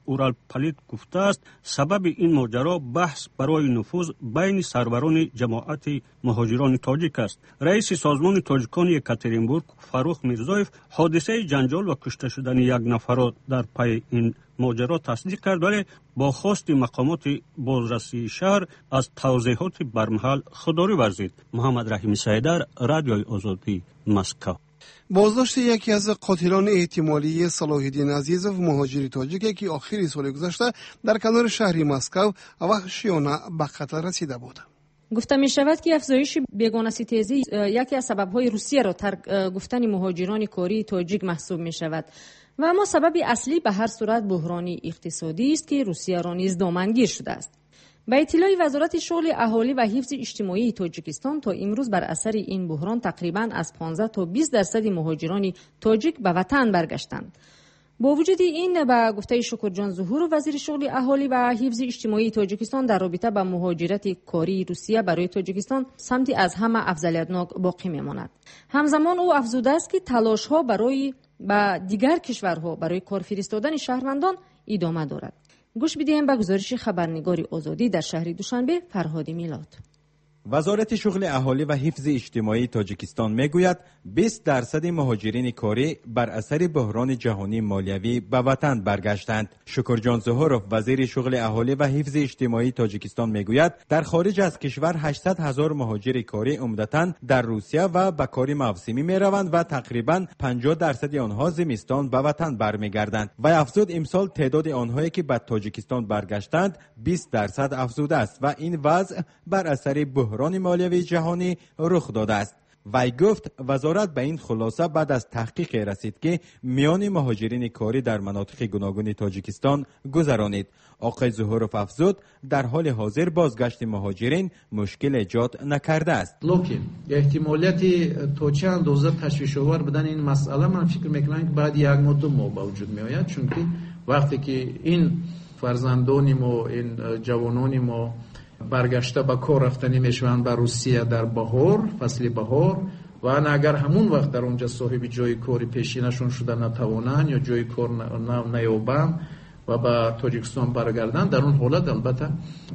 اورال پلیت گفته است سبب این ماجرا بحث برای نفوذ بین سروران جماعت مهاجران تاجیک است. رئیس سازمان تاجیکان یکاترینبورگ فاروق میرزایف حادثه جنجال و کشته شدن یک نفر در پی این ماجرا تصدیق کرد، ولی با خواست مقامات بازرسی شهر از توضیحات برمحل خودداری ورزید. محمد رحیم سیدر، رادیوی آزادی، مسکو. بازداشت یکی از قاتلان احتمالی صلاح الدین عزیزوف مهاجری تاجیک که آخر سال گذشته در کنار شهر مسکو وحشیانه به قتل رسیده بود. گفته می شود که افزایش بیگانه ستیزی یکی از سبب‌های روسیه را ترک گفتن مهاجران کاری تاجیک محسوب می شود و اما سبب اصلی به هر صورت بحرانی اقتصادی است که روسیه را نیز دامنگیر شده است. به اطلاع وزارت شغل اهالی و حفظ اجتماعی تاجیکستان تا امروز بر اثر این بحران تقریباً از پانزده تا بیست درصد مهاجران تاجیک به وطن برگشتند. با وجود این، به گفته شکرجان ظهور وزیر شغل اهالی و حفظ اجتماعی تاجیکستان در رابطه با مهاجرت کاری روسیه برای تاجیکستان سمتی از همه افضلیتناک باقی میماند. همزمان او افزوده است که تلاش ها برای با دیگر کشورها برای کار فرستادن شهروندان ادامه دارد. گوش بدهیم به گزارش خبرنگار آزادی در شهر دوشنبه فرهاد میلاد. وزارت شغل اهالی و حفظ اجتماعی تاجیکستان میگوید بیست درصد مهاجرین کاری بر اثر بحران جهانی مالیوی به وطن برگشتند. شکرجان ظهورов وزیر شغل اهالی و حفظ اجتماعی تاجیکستان میگوید در خارج از کشور هشتصد هزار مهاجر کاری عمدتاً در روسیه و به کار موسمی میروند و تقریباً پنجاه درصد آنها زمستان به وطن برمیگردند. و افزود امسال تعداد آنهایی که به تاجیکستان برگشتند بیست درصد افزوده است و این وضع بر اثر بحران بحران مالیوی جهانی رخ داده است. وی گفت وزارت به این خلاصه بعد از تحقیق رسید که میان مهاجرین کاری در مناطق گوناگون تاجیکستان گذرانید. آقای ظهورов افزود در حال حاضر بازگشت مهاجرین مشکل ایجاد نکرده است. لکن احتمالیت تا چه اندازه تشویش‌آور بودن این مسئله من فکر میکنم که بعد یک مدت ما به وجود میآید، چون که وقتی که این فرزندان ما، این جوانان ما برگشته به کار رفتنی میشوند به روسیه در بهار، فصل بهار، و اگر همون وقت در اونجا صاحب جای کاری پیشینشون شده نتوانند یا جای کار نیابند و به تاجیکستان برگردند، در اون حالت البته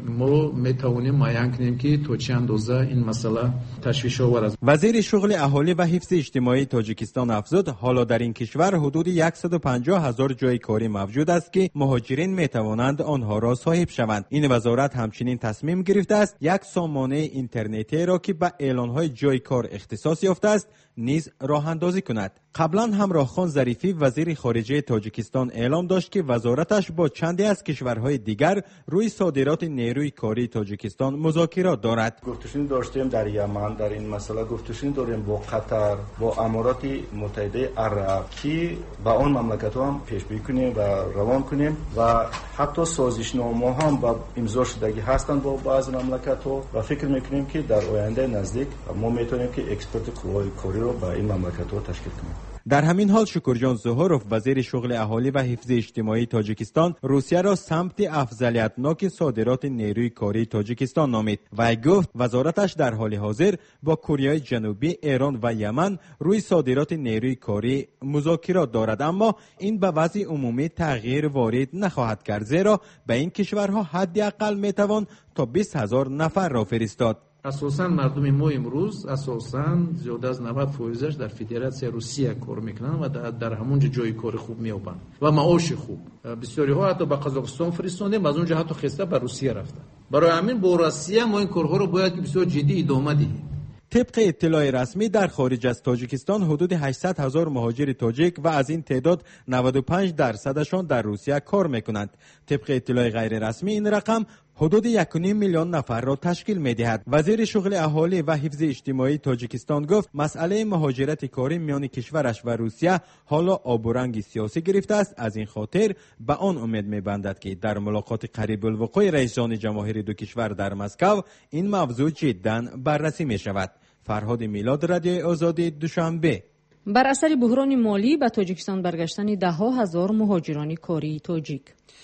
ما میتوانیم معین کنیم که تا چه اندازه این مسئله تشویش آور است. وزیر شغل اهالی و حفظ اجتماعی تاجیکستان افزود حالا در این کشور حدود صد و پنجاه هزار جای کاری موجود است که مهاجرین میتوانند آنها را صاحب شوند. این وزارت همچنین تصمیم گرفته است یک سامانه اینترنتی را که به اعلانهای جای کار اختصاص یافته است نیز راه اندازی کند. قبلا همراه خان ظریفی وزیر خارجه تاجیکستان اعلام داشت که وزارتش با چندی از کشورهای دیگر روی صادرات نیروی کاری تاجیکستان مذاکرات دارد. گفتگو داشتیم در یمن، در این مسئله گفتگو داریم با قطر، با امارات متحده عرب که با اون مملکت‌ها هم پیش‌بینی کنیم و روان کنیم و حتی سازشنامه هم با امضا شدگی هستند با بعضی مملکت‌ها و فکر می‌کنیم که در آینده نزدیک ما می‌تونیم که اکسپورت قوای کاری رو با این مملکت‌ها تشکیل کنیم. در همین حال شکرجان ظهورov وزیر شغل اهالی و حفظ اجتماعی تاجیکستان روسیه را سمت افضلیتناک صادرات نیروی کاری تاجیکستان نامید و گفت وزارتش در حال حاضر با کره جنوبی، ایران و یمن روی صادرات نیروی کاری مذاکرات دارد، اما این به وضع عمومی تغییر وارد نخواهد کرد، زیرا به این کشورها حداقل میتوان تا بیست هزار نفر را فرستاد. اساساً مردم ما امروز اساساً زیاده از نود فیصدش در فدراسیون روسیه کار میکنن و در, در همونجا جای کار خوب میابن و معاش خوب. بسیاری ها حتی به قزاقستان فرستادیم، از اونجا حتی خسته به روسیه رفتن. برای همین با روسیه ما این کارها رو باید که بسیار جدی ادامه دهیم. طبق اطلاع رسمی در خارج از تاجیکستان حدود هشتصد هزار مهاجر تاجیک و از این تعداد نود و پنج درصدشان در روسیه کار میکنند. طبق اطلاع غیر رسمی این رقم حدود یک و نیم میلیون نفر را تشکیل می‌دهد. وزیر شغل اهالی و حفظ اجتماعی تاجیکستان گفت مسئله مهاجرت کاری میان کشورش و روسیه حالا آب و رنگ سیاسی گرفته است. از این خاطر به آن امید می‌بندد که در ملاقات قریب الوقوع رئیس جمهوری دو کشور در مسکو این موضوع جداً بررسی می‌شود. فرهاد میلاد، رادیوی آزادی، دوشنبه. بر اثر بحران مالی به تاجیکستان برگشتن ده ها هزار مهاجران کاری تاجیک.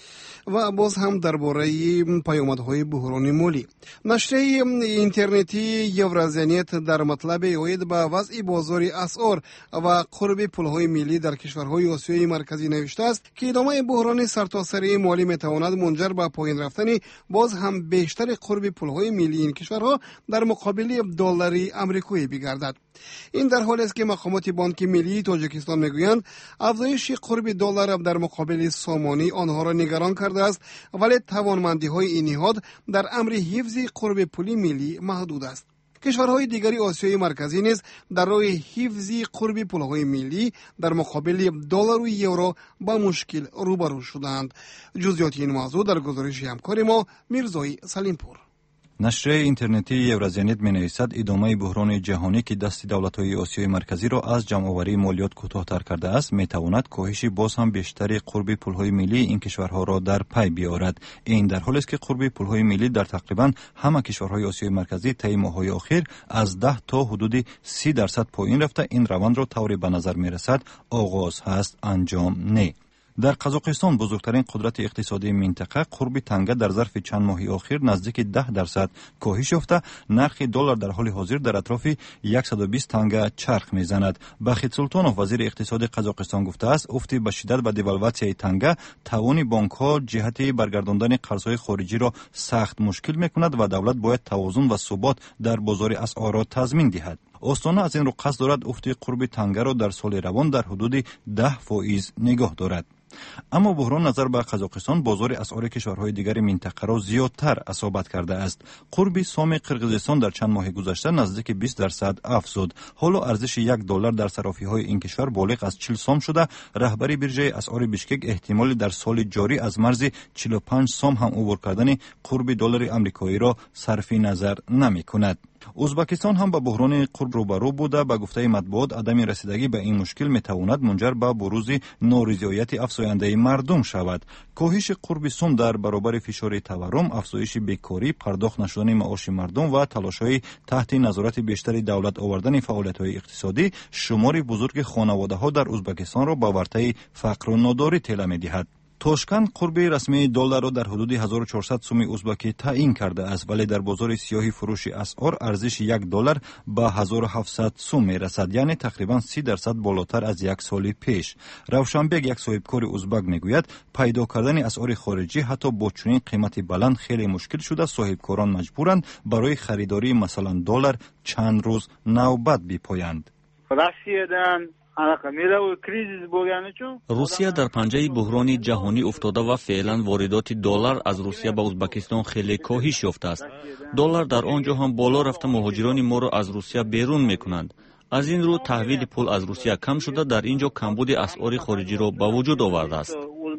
و باز هم درباره پیامدهای بحران مالی. نشریه اینترنتی یورازیانیت در مطلب اید به وضع بازار اسعار و قرب پولهای ملی در کشورهای آسیای مرکزی نوشته است که ادامه بحران سرتاسری مالی میتواند منجر به پایین رفتن باز هم بیشتر قرب پولهای ملی این کشورها در مقابل دلار آمریکایی بگردد. این در حالی است که مقامات بانک ملی تاجیکستان میگویند افزایش قرب دلار در مقابل سامانی آنها را نگران کرده است، ولی توانمندی های این نهاد در امر حفظ قرب پولی ملی محدود است. کشورهای دیگری آسیای مرکزی نیز در راه حفظ قرب پولهای ملی در مقابل دلار و یورو با مشکل روبرو شدند. جزئیات این موضوع در گزارش همکار ما میرزای سلیمپور. نشریه اینترنتی یورازیانیت می‌نویسد ادامه بحران جهانی که دست دولت‌های آسیای مرکزی را از جمع‌آوری مالیات کوتاه‌تر کرده است می‌تواند کاهش باز هم بیشتری قرب پول‌های ملی این کشورها را در پی بیاورد. این در حالی است که قرب پول‌های ملی در تقریباً همه کشورهای آسیای مرکزی طی ماه‌های اخیر از ده تا حدود سی درصد پایین رفته، این روند را طوری به نظر می‌رسد آغاز هست، انجام نه. در قزاقستان بزرگترین قدرت اقتصادی منطقه قرب تنگه در ظرف چند ماه اخیر نزدیک ده درصد کاهش یافته، نرخ دلار در حال حاضر در اطراف صد و بیست تنگه چرخ میزند. بخیت سلطانوف وزیر اقتصاد قزاقستان گفته است افت به شدت به دیوالواسیای تنگه توان بانک ها جهت برگرداندن قرضهای خارجی را سخت مشکل میکند و دولت باید توازن و ثبات در بازار اسعار را تضمین دهد. استانه از این رو قصد دارد افت قرب تنگه را در سال روان در حدود ده فائز نگاه دارد. اما بحران نظر به قزاقستان بازار اسعار کشورهای دیگر منطقه را زیادتر اصابت کرده است. قرب سام قرقیزستان در چند ماه گذشته نزدیک بیست درصد افزود. حالا ارزش یک دلار در صرافی‌های این کشور بالغ از چهل سام شده. رهبری بیرژه اسعار بیشکک احتمال در سال جاری از مرز چهل و پنج سام هم عبور کردن قرب دلار آمریکایی را صرف نظر نمی‌کند. ازبکستان هم با بحران قرب روبرو بوده. به گفته مطبوعات عدم رسیدگی به این مشکل میتواند منجر به بروز نارضایت افزاینده مردم شود. کاهش قرب سوم در برابر فشار تورم، افزایش بیکاری، پرداخت نشدن معاش مردم و تلاش‌های تحت نظارت بیشتر دولت آوردن فعالیت‌های اقتصادی شمار بزرگ خانواده‌ها در ازبکستان را به ورطه فقر و ناداری طلع می‌دهد. توشکان قرب رسمی دلار را در حدود هزار و چهارصد سوم ازبکی تعیین کرده است، ولی در بازار سیاهی فروش اسعار ارزش یک دلار به هزار و هفتصد سوم میرسد، یعنی تقریبا سی درصد بالاتر از یک سال پیش. روشنبگ یک صاحبکار ازبک میگوید پیدا کردن اسعار خارجی حتی با چنین قیمت بلند خیلی مشکل شده. صاحبکاران مجبورند برای خریداری مثلا دلار چند روز نوبت بپایند. روسیه در پنجه بحران جهانی افتاده و فعلا واردات دلار از روسیه به ازبکستان خیلی کاهش یافته است. دلار در آنجا هم بالا رفته، مهاجران ما را از روسیه بیرون میکنند. از این رو تحویل پول از روسیه کم شده، در اینجا کمبود اسعار خارجی را به وجود آورده است.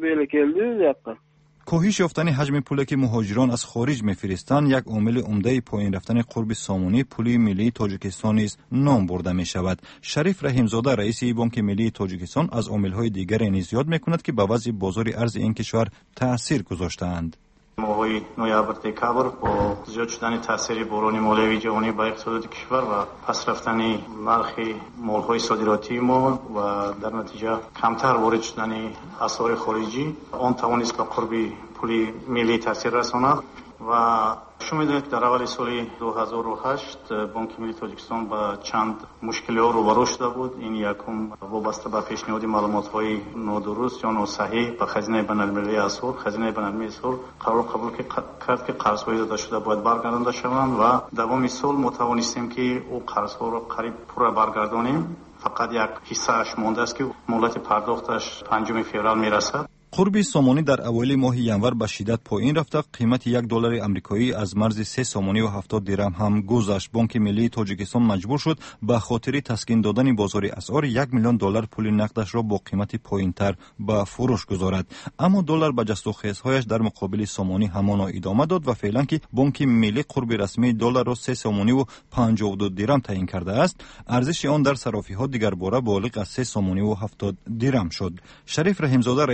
کاهش یافتن حجم پولی که مهاجران از خارج میفرستند یک عامل عمده پایین رفتن قرب سامانی پولی ملی تاجیکستان نیز نام برده می شود. شریف رحیمزاده رئیس بانک ملی تاجیکستان از عامل‌های دیگر نیز یاد می‌کند که به وضع بازار ارز این کشور تأثیر گذاشته‌اند. ماه‌های نوامبر دکامبر با زیاد شدن تاثیر بحران مالیوی جهانی بر اقتصاد کشور و پس رفتن نرخ مال‌های صادراتی ما و در نتیجه کمتر وارد شدن اسعار خارجی آن توانست به قرب پولی ملی تاثیر رساند و شما می‌دانید در اول سال دو هزار و هشت بانک ملی تاجیکستان با چند مشکلات روبرو شده بود. این یکم وابسته به پیشنهاد معلومات‌های نادرست یا ناصحیح به خزینه بین‌المللی اسعار، خزینه بین‌المللی اسعار قرار قبول کرد که قرض‌های داده شده باید برگردانده شوند و دوام سال متوانستیم که او قرض‌ها را قریب پورا برگردانیم. فقط یک حصه‌اش مانده است که مهلت پرداختش پنجم فوریه میرسد. قرب سامانی در اوایل ماه ینور به شدت پایین رفته. قیمت یک دلار آمریکایی از مرز سه سامانی و هفتاد درهم هم گذشت. بانک ملی تاجیکستان مجبور شد به خاطر تسکین دادن بازار اسعار یک میلیون دلار پول نقدش را با قیمت پایینتر به فروش گذارد. اما دلار به جست و خیزهایش در مقابل سامانی همانا ادامه داد و فعلا که بانک ملی قرب رسمی دلار را سه سامانی و پنجاه و دو درهم تعیین کرده است، ارزش آن در صرافی‌ها دیگر باره بالغ از سه سامانی و هفتاد درهم شد. شریف رحیمزاده رئیس بانک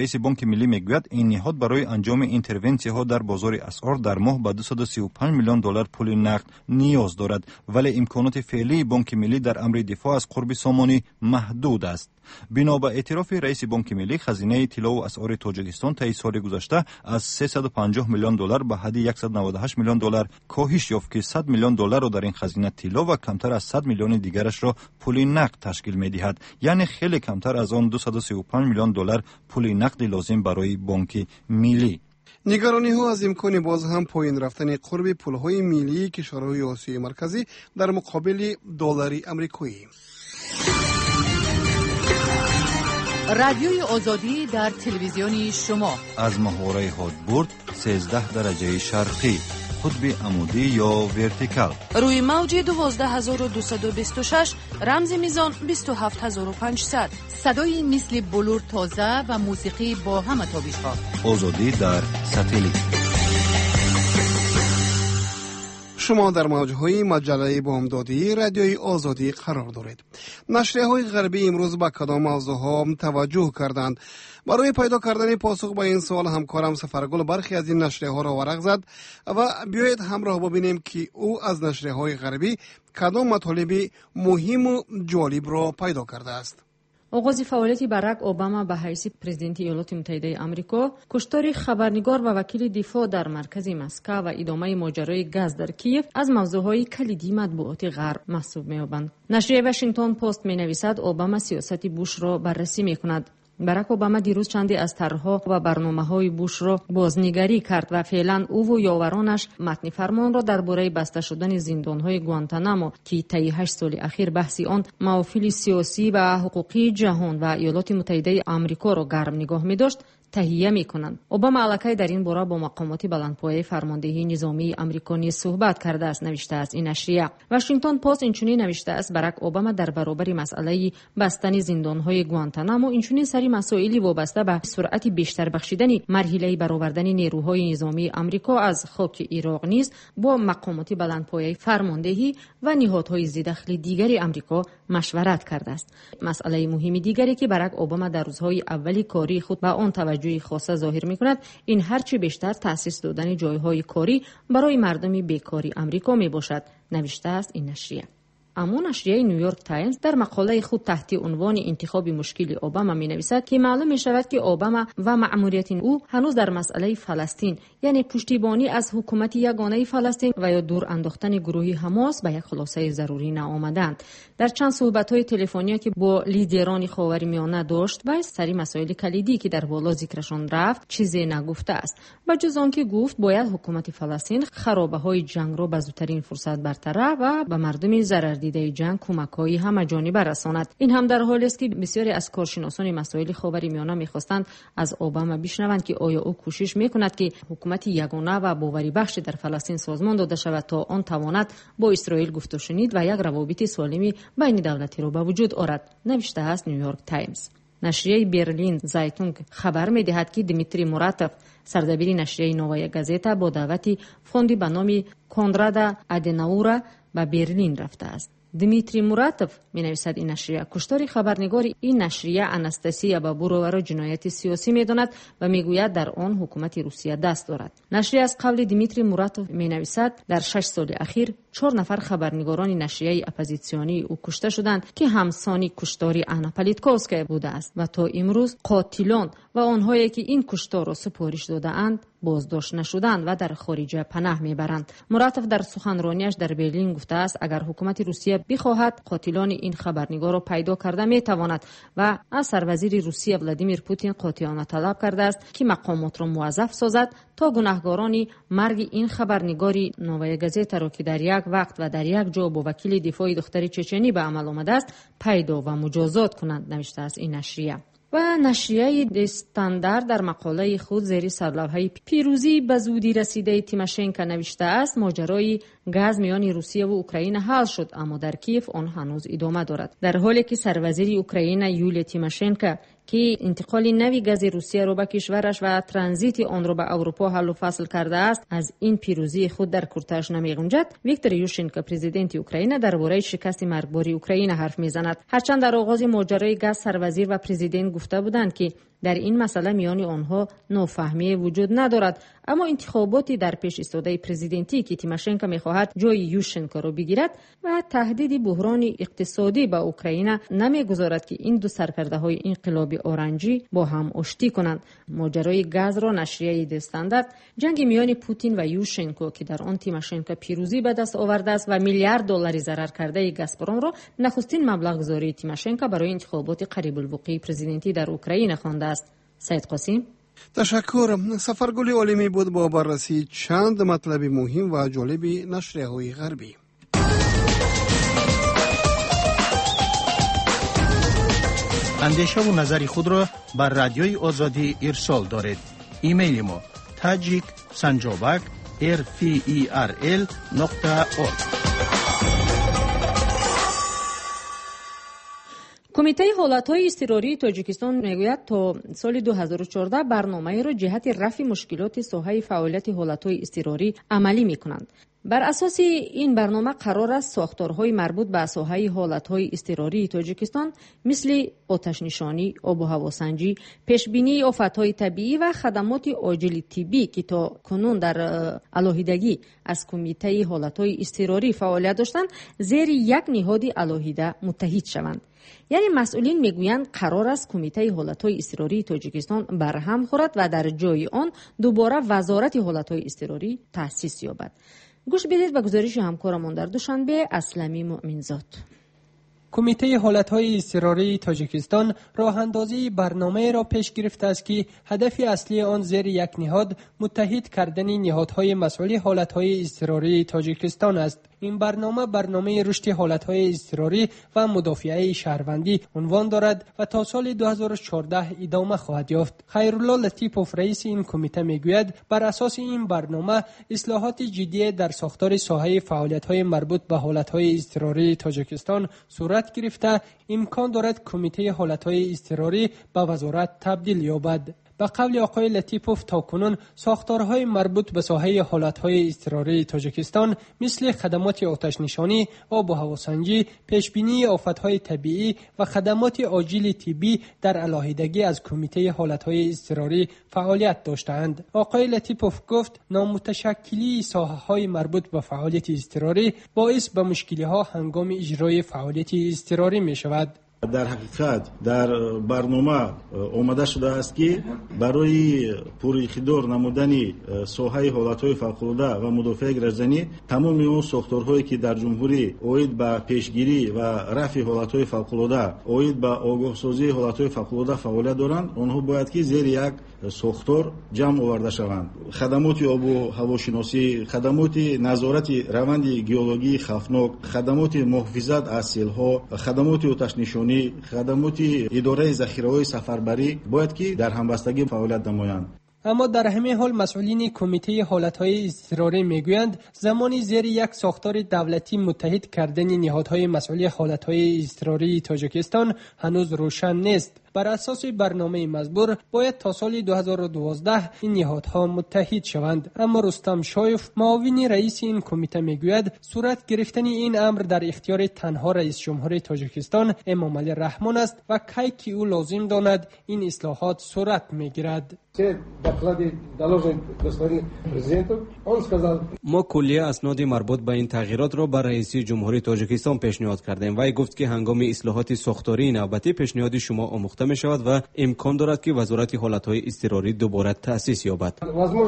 ملی میگوید این نهاد برای انجام اینترونسی‌ها در بازار اسعار در ماه به دویست و سی و پنج میلیون دلار پول نقد نیاز دارد، ولی امکانات فعلی بانک ملی در امر دفاع از قرب سامانی محدود است. بنا به اعتراف رئیس بانک ملی، خزینه طلا و اسعار تاجیکستان طی سال گذشته از سیصد و پنجاه میلیون دلار به حد صد و نود و هشت میلیون دلار کاهش یافت که صد میلیون دلار را در این خزینه طلا و کمتر از صد میلیون دیگرش را پول نقد تشکیل می‌دهد، یعنی خیلی کمتر از آن دویست و سی و پنج میلیون دلار پول نقد لازم برای بانک ملی. نگرانی ها از امکان باز هم پایین رفتن قرب پولهای ملی کشورهای آسیای مرکزی در مقابل دلار آمریکایی. رادیوی آزادی در تلویزیون شما از محوره هادبورد سیزده درجه شرقی، قطب عمودی یا ورتیکال، روی موج دوازده هزار و دویست و بیست و شش، رمز میزان بیست و هفت هزار و پانصد. صدای مثل بلور تازه و موسیقی با همه تابش ها. آزادی در ساتلیت. شما در موجهای مجله بامدادی رادیوی آزادی قرار دارید. نشریه های غربی امروز به کدام موضوع ها توجه کردند؟ برای پیدا کردن پاسخ به این سوال همکارم سفرگل برخی از این نشریه ها را ورق زد و بیایید همراه ببینیم که او از نشریه های غربی کدام مطالب مهم و جالب را پیدا کرده است. آغاز فعالیت باراک اوباما به حیث پرزیدنت ایالات متحده آمریکا، کشتار خبرنگار و وکیل دفاع در مرکز مسکو و ادامه ماجرای گاز در کیف از موضوعهای کلیدی مطبوعات غرب محسوب می‌یابند. نشریه واشنگتن پست می‌نویسد اوباما سیاست بوش را بررسی می‌کند. باراک اوباما دیروز چندی از طرح‌ها و برنامه‌های بوش را بازنگری کرد و فعلا او و یاورانش متن فرمان را درباره بسته شدن زندان‌های گوانتانامو که طی هشت سال اخیر بحثی آن محافل سیاسی و حقوقی جهان و ایالات متحده آمریکا را گرم نگاه می‌داشت تهیه می‌کنند. اوباما علاقه در این باره با مقامات بلندپایه فرماندهی نظامی آمریکایی صحبت کرده است، نوشته است این نشریه. واشنگتن پست اینچنین نوشته است باراک اوباما در برابر مسئله بستن زندان‌های گوانتانامو اینچنین سری مسائلی وابسته به سرعت بیشتر بخشیدن مرحله برآوردن نیروهای نظامی آمریکا از خاک عراق نیز با مقامات بلندپایه فرماندهی و نهادهای ذی‌دخل دیگری آمریکا مشورت کرده است. مسئله مهمی دیگری که باراک اوباما در روزهای اولی کاری خود به آن توجه خاصه ظاهر می‌کند این هرچی بیشتر تأسیس دادن جایهای کاری برای مردم بیکاری آمریکا میباشد، نوشته است این نشریه. اما نشریه نیویورک تایمز در مقاله خود تحت عنوان انتخاب مشکل اوباما می‌نویسد که معلوم می‌شود که اوباما و مأموریت او هنوز در مسئله فلسطین، یعنی پشتیبانی از حکومت یگانه فلسطین و یا دور انداختن گروه حماس به یک خلاصه ضروری نآمدند. در چند صحبت‌های تلفنی که با لیدران خاورمیانه داشت و سری مسائل کلیدی که در بالا ذکرشان رفت چیزی نگفته است، با جز آنکه گفت باید حکومت فلسطین خرابه‌های جنگ را به زودترین فرصت برطرف و به مردم ضرر دیده جنگ کمک‌های همه جانبه رساند. این هم در حالی است که بسیاری از کارشناسان مسائل خاورمیانه می‌خواستند از اوباما بشنوند که آیا او کوشش می‌کند که حکومت یگانه و باوری بخش در فلسطین سازمان داده شود تا آن تواند با اسرائیل گفت و شنید و یک روابط سالمی بین دولتی را به وجود آورد، نوشته است نیویورک تایمز. نشریه برلین زایتونگ خبر می‌دهد که دیمیتری موراتوف، سردبیر نشریه نووایا گازتا، با دعوتی فوندی به نام کنراد آدنائور به برلین رفته است. دیمیتری موراتوف می‌نویسد این نشریه کشتار خبرنگار این نشریه اناستاسیا بابوروا را جنایت سیاسی می‌داند و می‌گوید در آن حکومت روسیه دست دارد. نشریه از قول دیمیتری موراتوف می‌نویسد در شش سال اخیر چهار نفر خبرنگاران نشریه اپوزیسیونی او کشته شدند که همسانی کشتاری آنا پالیتکوفسکای بوده است و تا امروز قاتلان و آنهایی که این کشتار را سپارش داده‌اند بازداشت نشدند و در خارج پناه میبرند. موراتوف در سخنرانیش در برلین گفته است اگر حکومت روسیه بخواهد قاتلان این خبرنگار را پیدا کرده میتواند و از سروزیر روسیه ولادیمیر پوتین قاطعانه طلب کرده است که مقامات را موظف سازد تا گناهکاران مرگ این خبرنگاری نووایا گازتا را که در یک وقت و در یک جا با وکیل دفاع دختر چچنی به عمل آمده است پیدا و مجازات کنند، نوشته است این نشریه. و نشریه استاندارد در مقاله خود زیر سرلوحه پیروزی به زودی رسیده تیماشنکو نوشته است ماجرای گاز میان روسیه و اوکراین حل شد اما در کیف آن هنوز ادامه دارد. در حالی که سروزیر اوکراین یولیا تیماشنکو که انتقال نوی گاز روسیه را به کشورش و ترانزیت آن را به اروپا حل و فصل کرده است، از این پیروزی خود در کورتاژ نمی‌گنجد. ویکتور یوشچنکو پرزیدنت اوکراین درباره شکست مرگبار اوکراین حرف می‌زند. هرچند در آغاز ماجرای گاز سروزیر و پرزیدنت گفته بودند که در این مسئله میان آنها نافهمی وجود ندارد، اما انتخاباتی در پیش ایستاده پرزیدنتی که تیماشنکو می‌خواهد جای یوشنکو را بگیرد و تهدید بحران اقتصادی به اوکراین نمی‌گذارد که این دو سرکرده‌های انقلابی اورنجی با هم آشتی کنند. ماجرای گاز را نشریه دستاندارد جنگ میان پوتین و یوشنکو که در آن تیماشنکو پیروزی به دست آورده است و میلیارد دلاری ضرر کرده گازپروم را نخستین مبلغ گذاری تیماشنکو برای انتخابات قریب الوقوع پرزیدنتی در اوکراین خوانده است. سید قاسم. تشکر. سفرگل عالمی بود با بررسی چند مطلب مهم و جالب نشریه‌های غربی. اندیشه و نظر خود را بر رادیوی آزادی ارسال دارید. ایمیل ما تاجیک سنجابک ار فی ای آر ال نقطه اورگ. کمیته حالتهای اضطراری تاجیکستان میگوید تا سال دو هزار و چهارده برنامه‌ای را جهت رفع مشکلات ساحه فعالیت حالتهای اضطراری عملی می‌کنند. بر اساس این برنامه قرار است ساختارهای مربوط به ساحه حالتهای اضطراری تاجیکستان مثل آتش نشانی، آب و هواسنجی، پیشبینی آفتهای طبیعی و خدمات عاجل طبی که تا کنون در علاهیدگی از کمیته حالتهای اضطراری فعالیت داشتند زیر یک نهاد علاهیده متحد شوند. یعنی مسئولین میگویند قرار است کمیته حالتهای اضطراری تاجیکستان برهم خورد و در جای آن دوباره وزارت حالتهای اضطراری تأسیس یابد. گوش بدید به گزارش همکارمان در دوشنبه اسلمی مؤمنزاد. کمیته حالتهای اضطراری تاجیکستان راه اندازی برنامه را پیش گرفته است که هدف اصلی آن زیر یک نهاد متحد کردن نهادهای مسئول حالتهای اضطراری تاجیکستان است. این برنامه برنامه رشد حالتهای اضطراری و مدافعه شهروندی عنوان دارد و تا سال دو هزار و چهارده ادامه خواهد یافت. خیرالله لطیپوف رئیس این کمیته میگوید بر اساس این برنامه اصلاحات جدی در ساختار ساحه فعالیت‌های مربوط به حالتهای اضطراری تاجیکستان صورت گرفته امکان دارد کمیته حالتهای اضطراری به وزارت تبدیل یابد. به قول آقای لطیپوف تاکنون ساختارهای مربوط به ساحه حالتهای اضطراری تاجیکستان مثل خدمات آتش نشانی، آب و هواسنجی، پیشبینی آفتهای طبیعی و خدمات عاجل طبی در علاهیدگی از کمیته حالتهای اضطراری فعالیت داشتند. آقای لطیپوف گفت نامتشکلی ساحه‌های مربوط به فعالیت اضطراری باعث به مشکل‌ها هنگام اجرای فعالیت اضطراری می‌شود. در حقیقت در برنامه آمده شده است که برای پوریخیدار نمودن ساحه حالتهای فوق‌العاده و مدافع گرجانی تمام اون ساختارهایی که در جمهوری اوید به پیشگیری و رفع حالتهای فوق‌العاده اوید به آگاهسازی حالتهای فوق‌العاده فعالیت دارند، آنها باید که زیر یک ساختار جمع آورده شوند. خدمات آب و هواشناسی، خدمات نظارت روند گیولوژی خطرناک، خدمات محافظت از سیل‌ها، خدمات آتش نشانی، خدمات اداره ذخیره‌های سفربری باید که در همبستگی فعالیت نمایند. اما در همین حال مسئولین کمیته حالتهای اضطراری میگویند زمانی زیر یک ساختار دولتی متحد کردن نهادهای مسئول حالتهای اضطراری تاجیکستان هنوز روشن نیست. بر اساس برنامه مزبور باید تا سال دو هزار و دوازده این نهادها متحد شوند. اما رستم شایف معاون رئیس این کمیته میگوید صورت گرفتن این امر در اختیار تنها رئیس جمهور تاجیکستان امامعلی رحمان است و کی که او لازم داند این اصلاحات صورت میگیرد. ما کلیه اسناد مربوط به این تغییرات را بر رئیس جمهوری تاجیکستان پیشنهاد کردیم. وی گفت که هنگام اصلاحات ساختاری نوبتی پیشنهاد شما آموخته می شود و امکان دارد که وزارت حالتهای اضطراری دوباره تأسیس یابد.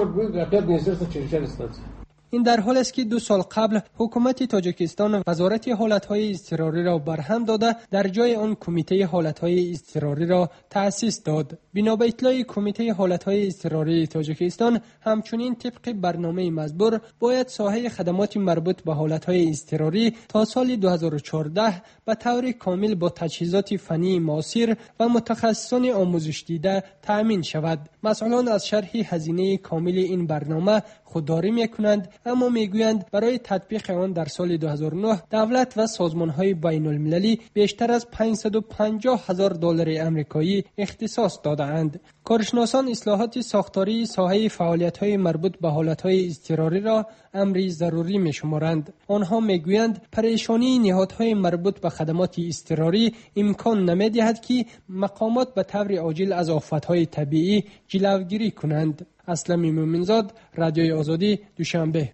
این در حال است که دو سال قبل حکومت تاجیکستان وزارت حالتهای اضطراری را برهم داده در جای آن کمیته حالتهای اضطراری را تأسیس داد. بنا به اطلاع کمیته حالتهای اضطراری تاجیکستان همچنین طبق برنامه مزبور باید ساحه خدمات مربوط به حالتهای اضطراری تا سال دو هزار و چهارده به طور کامل با تجهیزات فنی معاصر و متخصصان آموزش دیده تأمین شود. مسئولان از شرح هزینه کامل این برنامه خودداری میکنند، اما میگویند برای تطبیق آن در سال دو هزار و نه دولت و سازمانهای بین المللی بیشتر از پانصد و پنجاه هزار دلار آمریکایی اختصاص داده‌اند. کارشناسان اصلاحات ساختاری ساحه فعالیت‌های مربوط به حالت‌های اضطراری را امری ضروری می‌شمارند. آنها میگویند پریشانی نهادهای مربوط به خدمات اضطراری امکان نمی‌دهد که مقامات به طور عاجل از آفت‌های طبیعی جلوگیری کنند. اسلم مومنزاد، رادیوی آزادی، دوشنبه.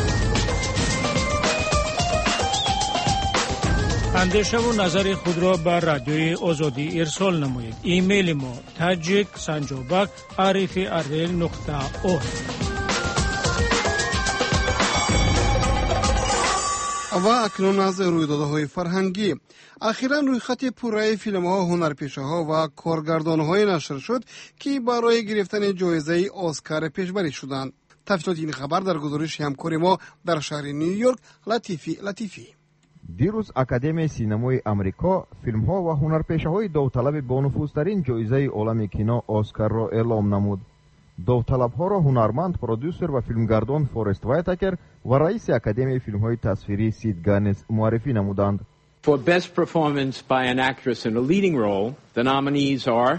اندیشه و نظر خود را بر رادیوی آزادی ارسال نمایید. ایمیل ما تاجیک سنجابک آرفی ارل نقطه او. و اکنون از رویدادهای فرهنگی. اخیراً رویخط پررأی فیلم‌ها، هنرپیشه‌ها و کارگردان‌های نشر شد که برای گرفتن جایزه اسکار پیشبری شدند. تفصیلات این خبر در گزارش همکار ما در شهر نیویورک، لطیفی لطیفی. دیروز اکادمی سینمای آمریکا فیلم‌ها و هنرپیشه‌های داوطلب با نفوذترین جایزه عالم کینو اسکار را اعلام نمود. داوطلب‌ها را هنرمند، پرودوسر و فیلمگردان فورست وایتاکر و رئیس اکادمی فیلم‌های تصویری سید گانس معرفی نمودند. For best performance by an actress in a leading role, the nominees are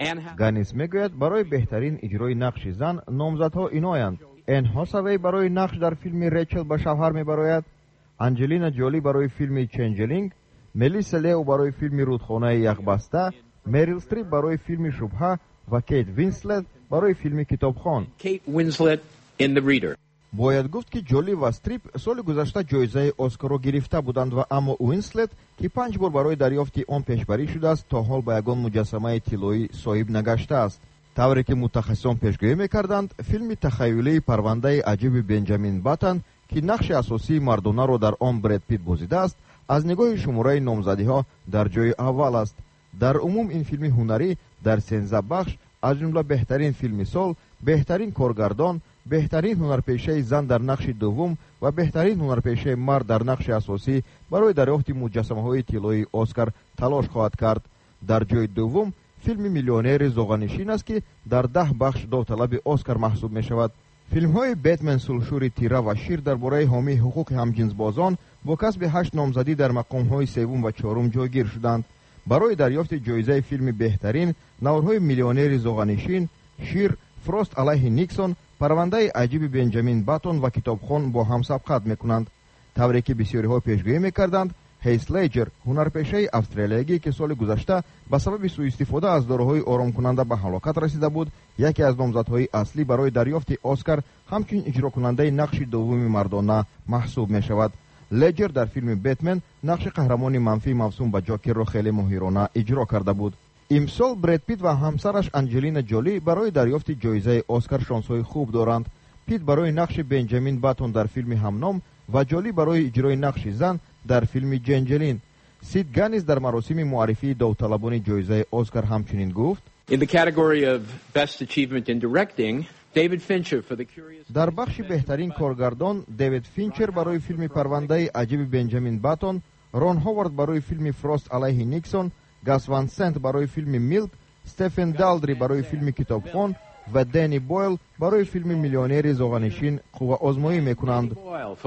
گانس میگوید برای بهترین اجرای نقش زن نامزدها اینایند: ان هاساوی برای نقش در فیلم ریچل به شوهر میبراید، انجلینا جولی برای فیلم چنجلینگ، ملیسا لیو برای فیلم رودخانه یخبسته، میریل استریپ برای فیلم شبهه و کیت وینسلت برای فیلم کتابخوان. Kate Winslet in The Reader. باید گفت که جولی و استریپ سال گذشته جایزه اسکار را گرفته بودند و اما وینسلت که پنج بار برای دریافت آن پیشبری شده است تا حال به یگان مجسمه طلایی صاحب نگشته است. طوری که متخصصان پیشگویی میکردند فیلم تخیلی پرونده عجیب بنجامین باتن که نقش اساسی مردانه را در آن براد پیت بازیده است از نگاه شماره نامزدی ها در جای اول است. در عموم این فیلم هنری در سیزده بخش از جمله بهترین فیلم سال، بهترین کارگردان، بهترین هنرپیشه زن در نقش دوم و بهترین هنرپیشه مرد در نقش اساسی برای دریافت مجسمه های طلایی اسکار تلاش خواهد کرد. در جای دوم فیلم میلیونر زاغانشین است که در ده بخش داوطلب اسکار محسوب می شود. فیلم های بتمن، سلشور تیره و شیر درباره حامی حقوق همجنسبازان با کسب هشت نامزدی در مقام های سوم و چهارم جایگیر شدند. برای دریافت جایزه فیلم بهترین نورهای میلیونر زاغانشین، شیر، فروست علیه نیکسون، پرونده عجیب بنجامین باتون و کتابخوان با هم سبقت میکنند. طوری که بسیاری ها پیشگویی میکردند هیث لیجر، هنرپیشه استرالیایی که سال گذشته به سبب سوء استفاده از داروهای آرام کننده به هلاکت رسیده بود، یکی از نامزدهای اصلی برای دریافت اسکار همچنین اجرا کننده نقش دوم مردانه محسوب می شود. لیجر در فیلم بتمن نقش قهرمان منفی موسوم به جوکر را خیلی ماهرانه اجرا کرده بود. امسال براد پیت و همسرش انجلینا جولی برای دریافت جایزه اسکار شانس‌های خوب دارند. پیت برای نقش بنجامین باتون در فیلم همنام و جولی برای اجرای نقش زن در فیلم جنجلین. سید گانس در مراسم معرفی داوطلبان جایزه اسکار همچنین گفت: In the category of best achievement in directing, David Fincher for the Curious. در بخش بهترین کارگردان دیوید فینچر برای فیلم پرونده عجیب بنجامین باتون، رون هاوارد برای فیلم فروست علیه نیکسون، گاس وان سنت برای فیلم میلک، استفن دالدری برای فیلم کتابخوان و دنی بویل برای فیلم میلیونر زاغانشین قوه آزمایی میکنند.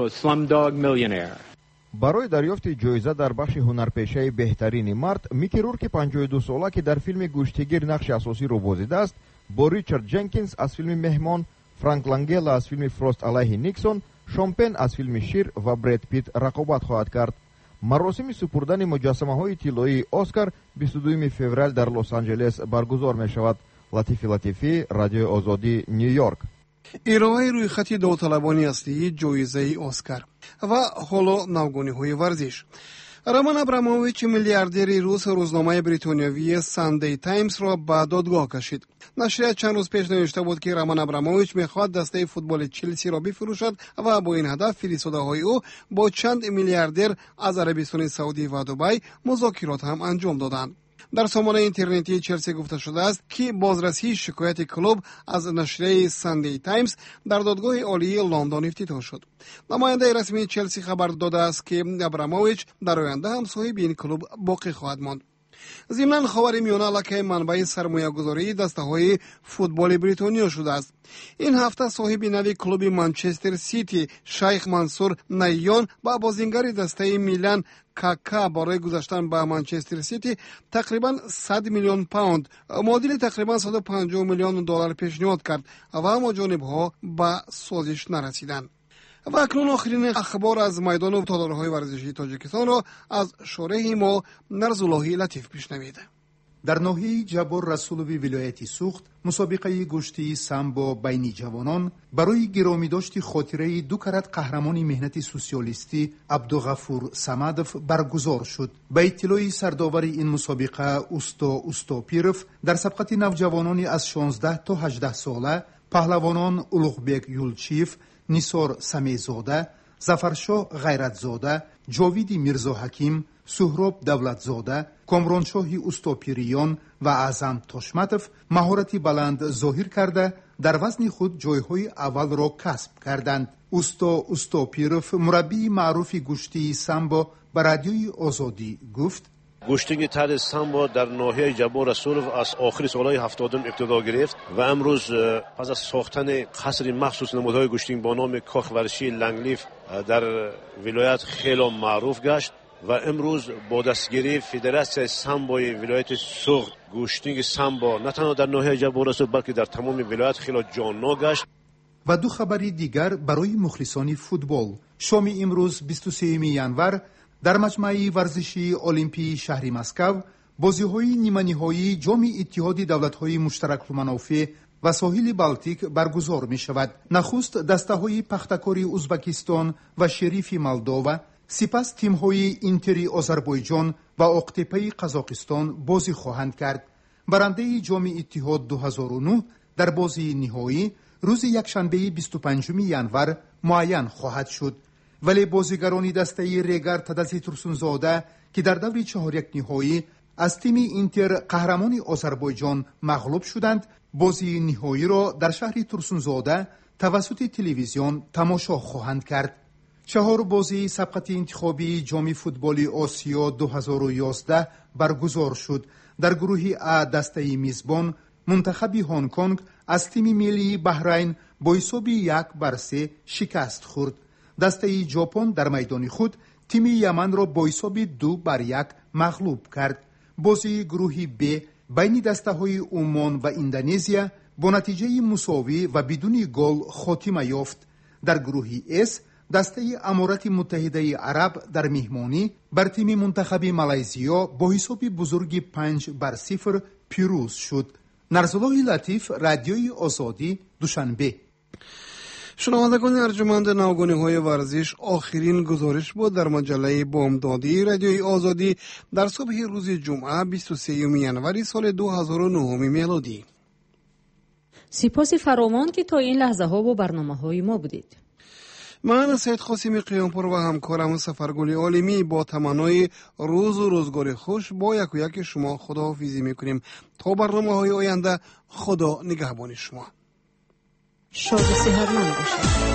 برای دریافت جایزه در بخش هنرپیشه بهترین مرد، میکی رورک پنجاه و دو ساله که در فیلم گوشتگیر نقش اساسی را بازیده است، با ریچارد جنکینز از فیلم مهمان، فرانک لانگلا از فیلم فروست علیه نیکسون، شامپن از فیلم شیر و براد پیت رقابت خواهد کرد. مراسم سپردن مجسمه های طلایی اسکار بیست و دو فوریه در لس آنجلس برگزار می شود. لطیفی لطیفی، رادیو آزادی، نیویورک. ارائه روی خط داوطلبان اصلی جایزه اسکار و حالا نوگانی های ورزش. رامان ابراموویچ میلیاردر روس روزنامه بریتانیایی ساندی تایمز را به دادگاه کشید. نشریه چند روز پیش نوشته بود که رامان ابراموویچ میخواد دسته فوتبال چلسی را بفروشد و با این هدف فرستاده های او با چند میلیاردر از عربستان سعودی و دبی مذاکرات هم انجام دادند. در سامانه اینترنتی چلسی گفته شده است که بازرسی شکایت کلوب از نشریه ساندی تایمز در دادگاه عالی لندن افتتاح شد. نماینده رسمی چلسی خبر داده است که ابراموویچ در آینده هم صاحب این کلوب باقی خواهد ماند. ضمناً خاورمیانه لکه منبع سرمایه‌گذاری دسته‌های فوتبال بریتانیا شده است. این هفته صاحب نوی کلوب منچستر سیتی شیخ منصور نیان با بازیگر دسته میلان کاکا برای گذاشتن به منچستر سیتی تقریباً صد میلیون پوند معادل تقریباً صد و پنجاه میلیون دلار پیشنهاد کرد و اما جانب‌ها به سازش نرسیدند. و اکنون آخرین اخبار از میدان و تالارهای ورزشی تاجیکستان را از شارح ما نرزاللهی لطیف بشنوید. در ناحیه جبار رسولوی ولایت سوخت مسابقه گشتی سامبو بین جوانان برای گرامی داشت خاطره دو کرات قهرمان مهنت سوسیالیستی عبدالغفور صمدوف برگزار شد. به اطلاع سرداور این مسابقه اوستا اوستاپیروف در سبقت نوجوانان از شانزده تا هجده ساله پهلوانان اولوغبек یولچیف، نیسار سمیزاده، زفرشاه غیرتزاده، جاوید میرزا حکیم، سهراب دولتزاده، کامرانشاه اوستاپیریان و اعظم تاشمتوف مهارتی بلند ظاهر کرده در وزن خود جایهای اول را کسب کردند. اوستا اوستاپیروف مربی معروف گشتی سامبو به رادیوی آزادی گفت: گشتنگ تر سامبو در ناحیه جبار رسولوف از آخر سالهای هفتادم ابتدا گرفت و امروز پس از ساختن قصر مخصوص نمودهای گشتنگ با نام کاخ ورشی لنگلیف در ولایت خیلی معروف گشت و امروز با دستگیری فدراسیون سامبوی ولایت سوخت گشتنگ سامبو نه تنها در ناحیه جبار رسولوف بلکه در تمام ولایت خیلی جانا گشت. و دو خبری دیگر برای مخلصان فوتبال. شام امروز بیست و سوم ژانویه در مجمع ورزشی المپی شهر مسکو بازی‌های نیمه‌نهایی جام اتحاد دولت‌های مشترک المنافع و ساحل بالتیک برگزار می‌شود. نخست دسته‌های پختکاری ازبکستان و شریف مولداوا، سپس تیم‌های اینتری آذربایجان و اقتپی قزاقستان بازی خواهند کرد. برنده جام اتحاد دو هزار و نه در بازی نهایی روز یکشنبه بیست و پنجم ژانویه معین خواهد شد. ولی بازیگران دسته ریگر تدزی ترسونزاده که در دور چهار یک نهایی از تیم اینتر قهرمان آذربایجان مغلوب شدند، بازی نهایی را در شهر ترسونزاده توسط تلویزیون تماشا خواهند کرد. چهار بازی سبقت انتخابی جام فوتبال آسیا دو هزار و یازده برگزار شد. در گروه ا دسته میزبان منتخب هنگ کنگ از تیم ملی بحرین با حساب یک بر سه شکست خورد. دسته ژاپن در میدان خود تیم یمن را با حساب دو بر یک مغلوب کرد. بازی گروه ب بین دسته های عمان و اندونزیا با نتیجه مساوی و بدون گل خاتمه یافت. در گروه اس دسته امارات متحده عرب در مهمانی بر تیم منتخب مالزیا با حساب بزرگ پنج بر صفر پیروز شد. نرزاللهی لطیف، رادیوی آزادی، دوشنبه. شنوندگان ارجمند، نوگانی‌های ورزش آخرین گزارش بود در مجله بامدادی رادیوی آزادی در صبح روز جمعه بیست و سوم ژانویه سال دو هزار و نه میلادی. سپاس فراوان که تا این لحظه ها با برنامه‌های ما بودید. من سید قاسمی قیامپور و همکارم سفرگل عالمی با تمنای روز و روزگار خوش با یک و یک شما خداحافظی میکنیم تا برنامه‌های آینده. خدا نگهبان شما. شاد و صحتمند باشید.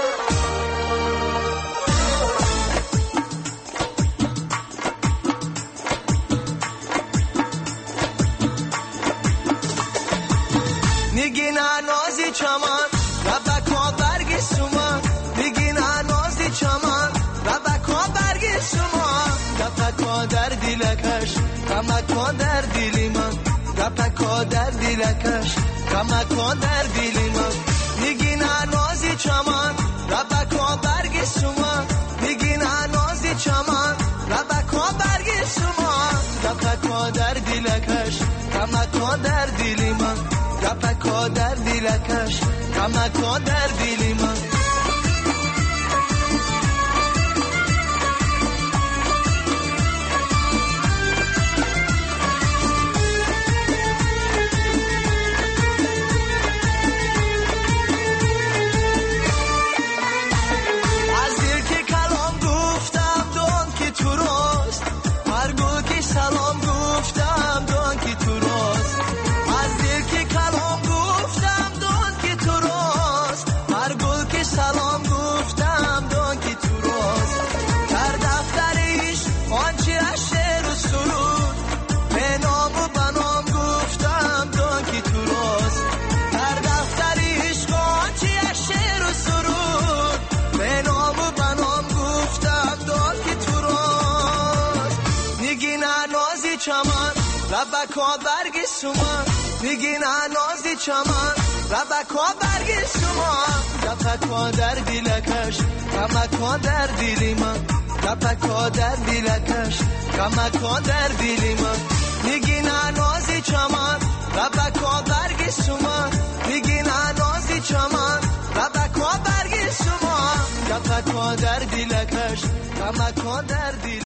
میگین نازی چمان ربکا برگی سوما، میگین نازی چمان ربکا برگی سوما، ربکا در دیلکش ربکا در دیلی من، ربکا در دیلکش ربکا در دیلی من، میگین نازی چمان ربکا برگی سوما، میگین نازی چمان ربکا برگی سوما، ربکا در دیلکش ربکا در دیلی من، ربکا در دیلکش ربکا در دیلی من. گل که ربکا برگ سومان میگی نازی چمان ربکا برگ سومان ربکا در دیلکش ربکا در دیلی من ربکا در دیلکش ربکا در دیلی من میگی نازی چمان ربکا برگ سومان میگی نازی چمان ربکا برگ سومان ربکا در دیلکش ربکا در دیل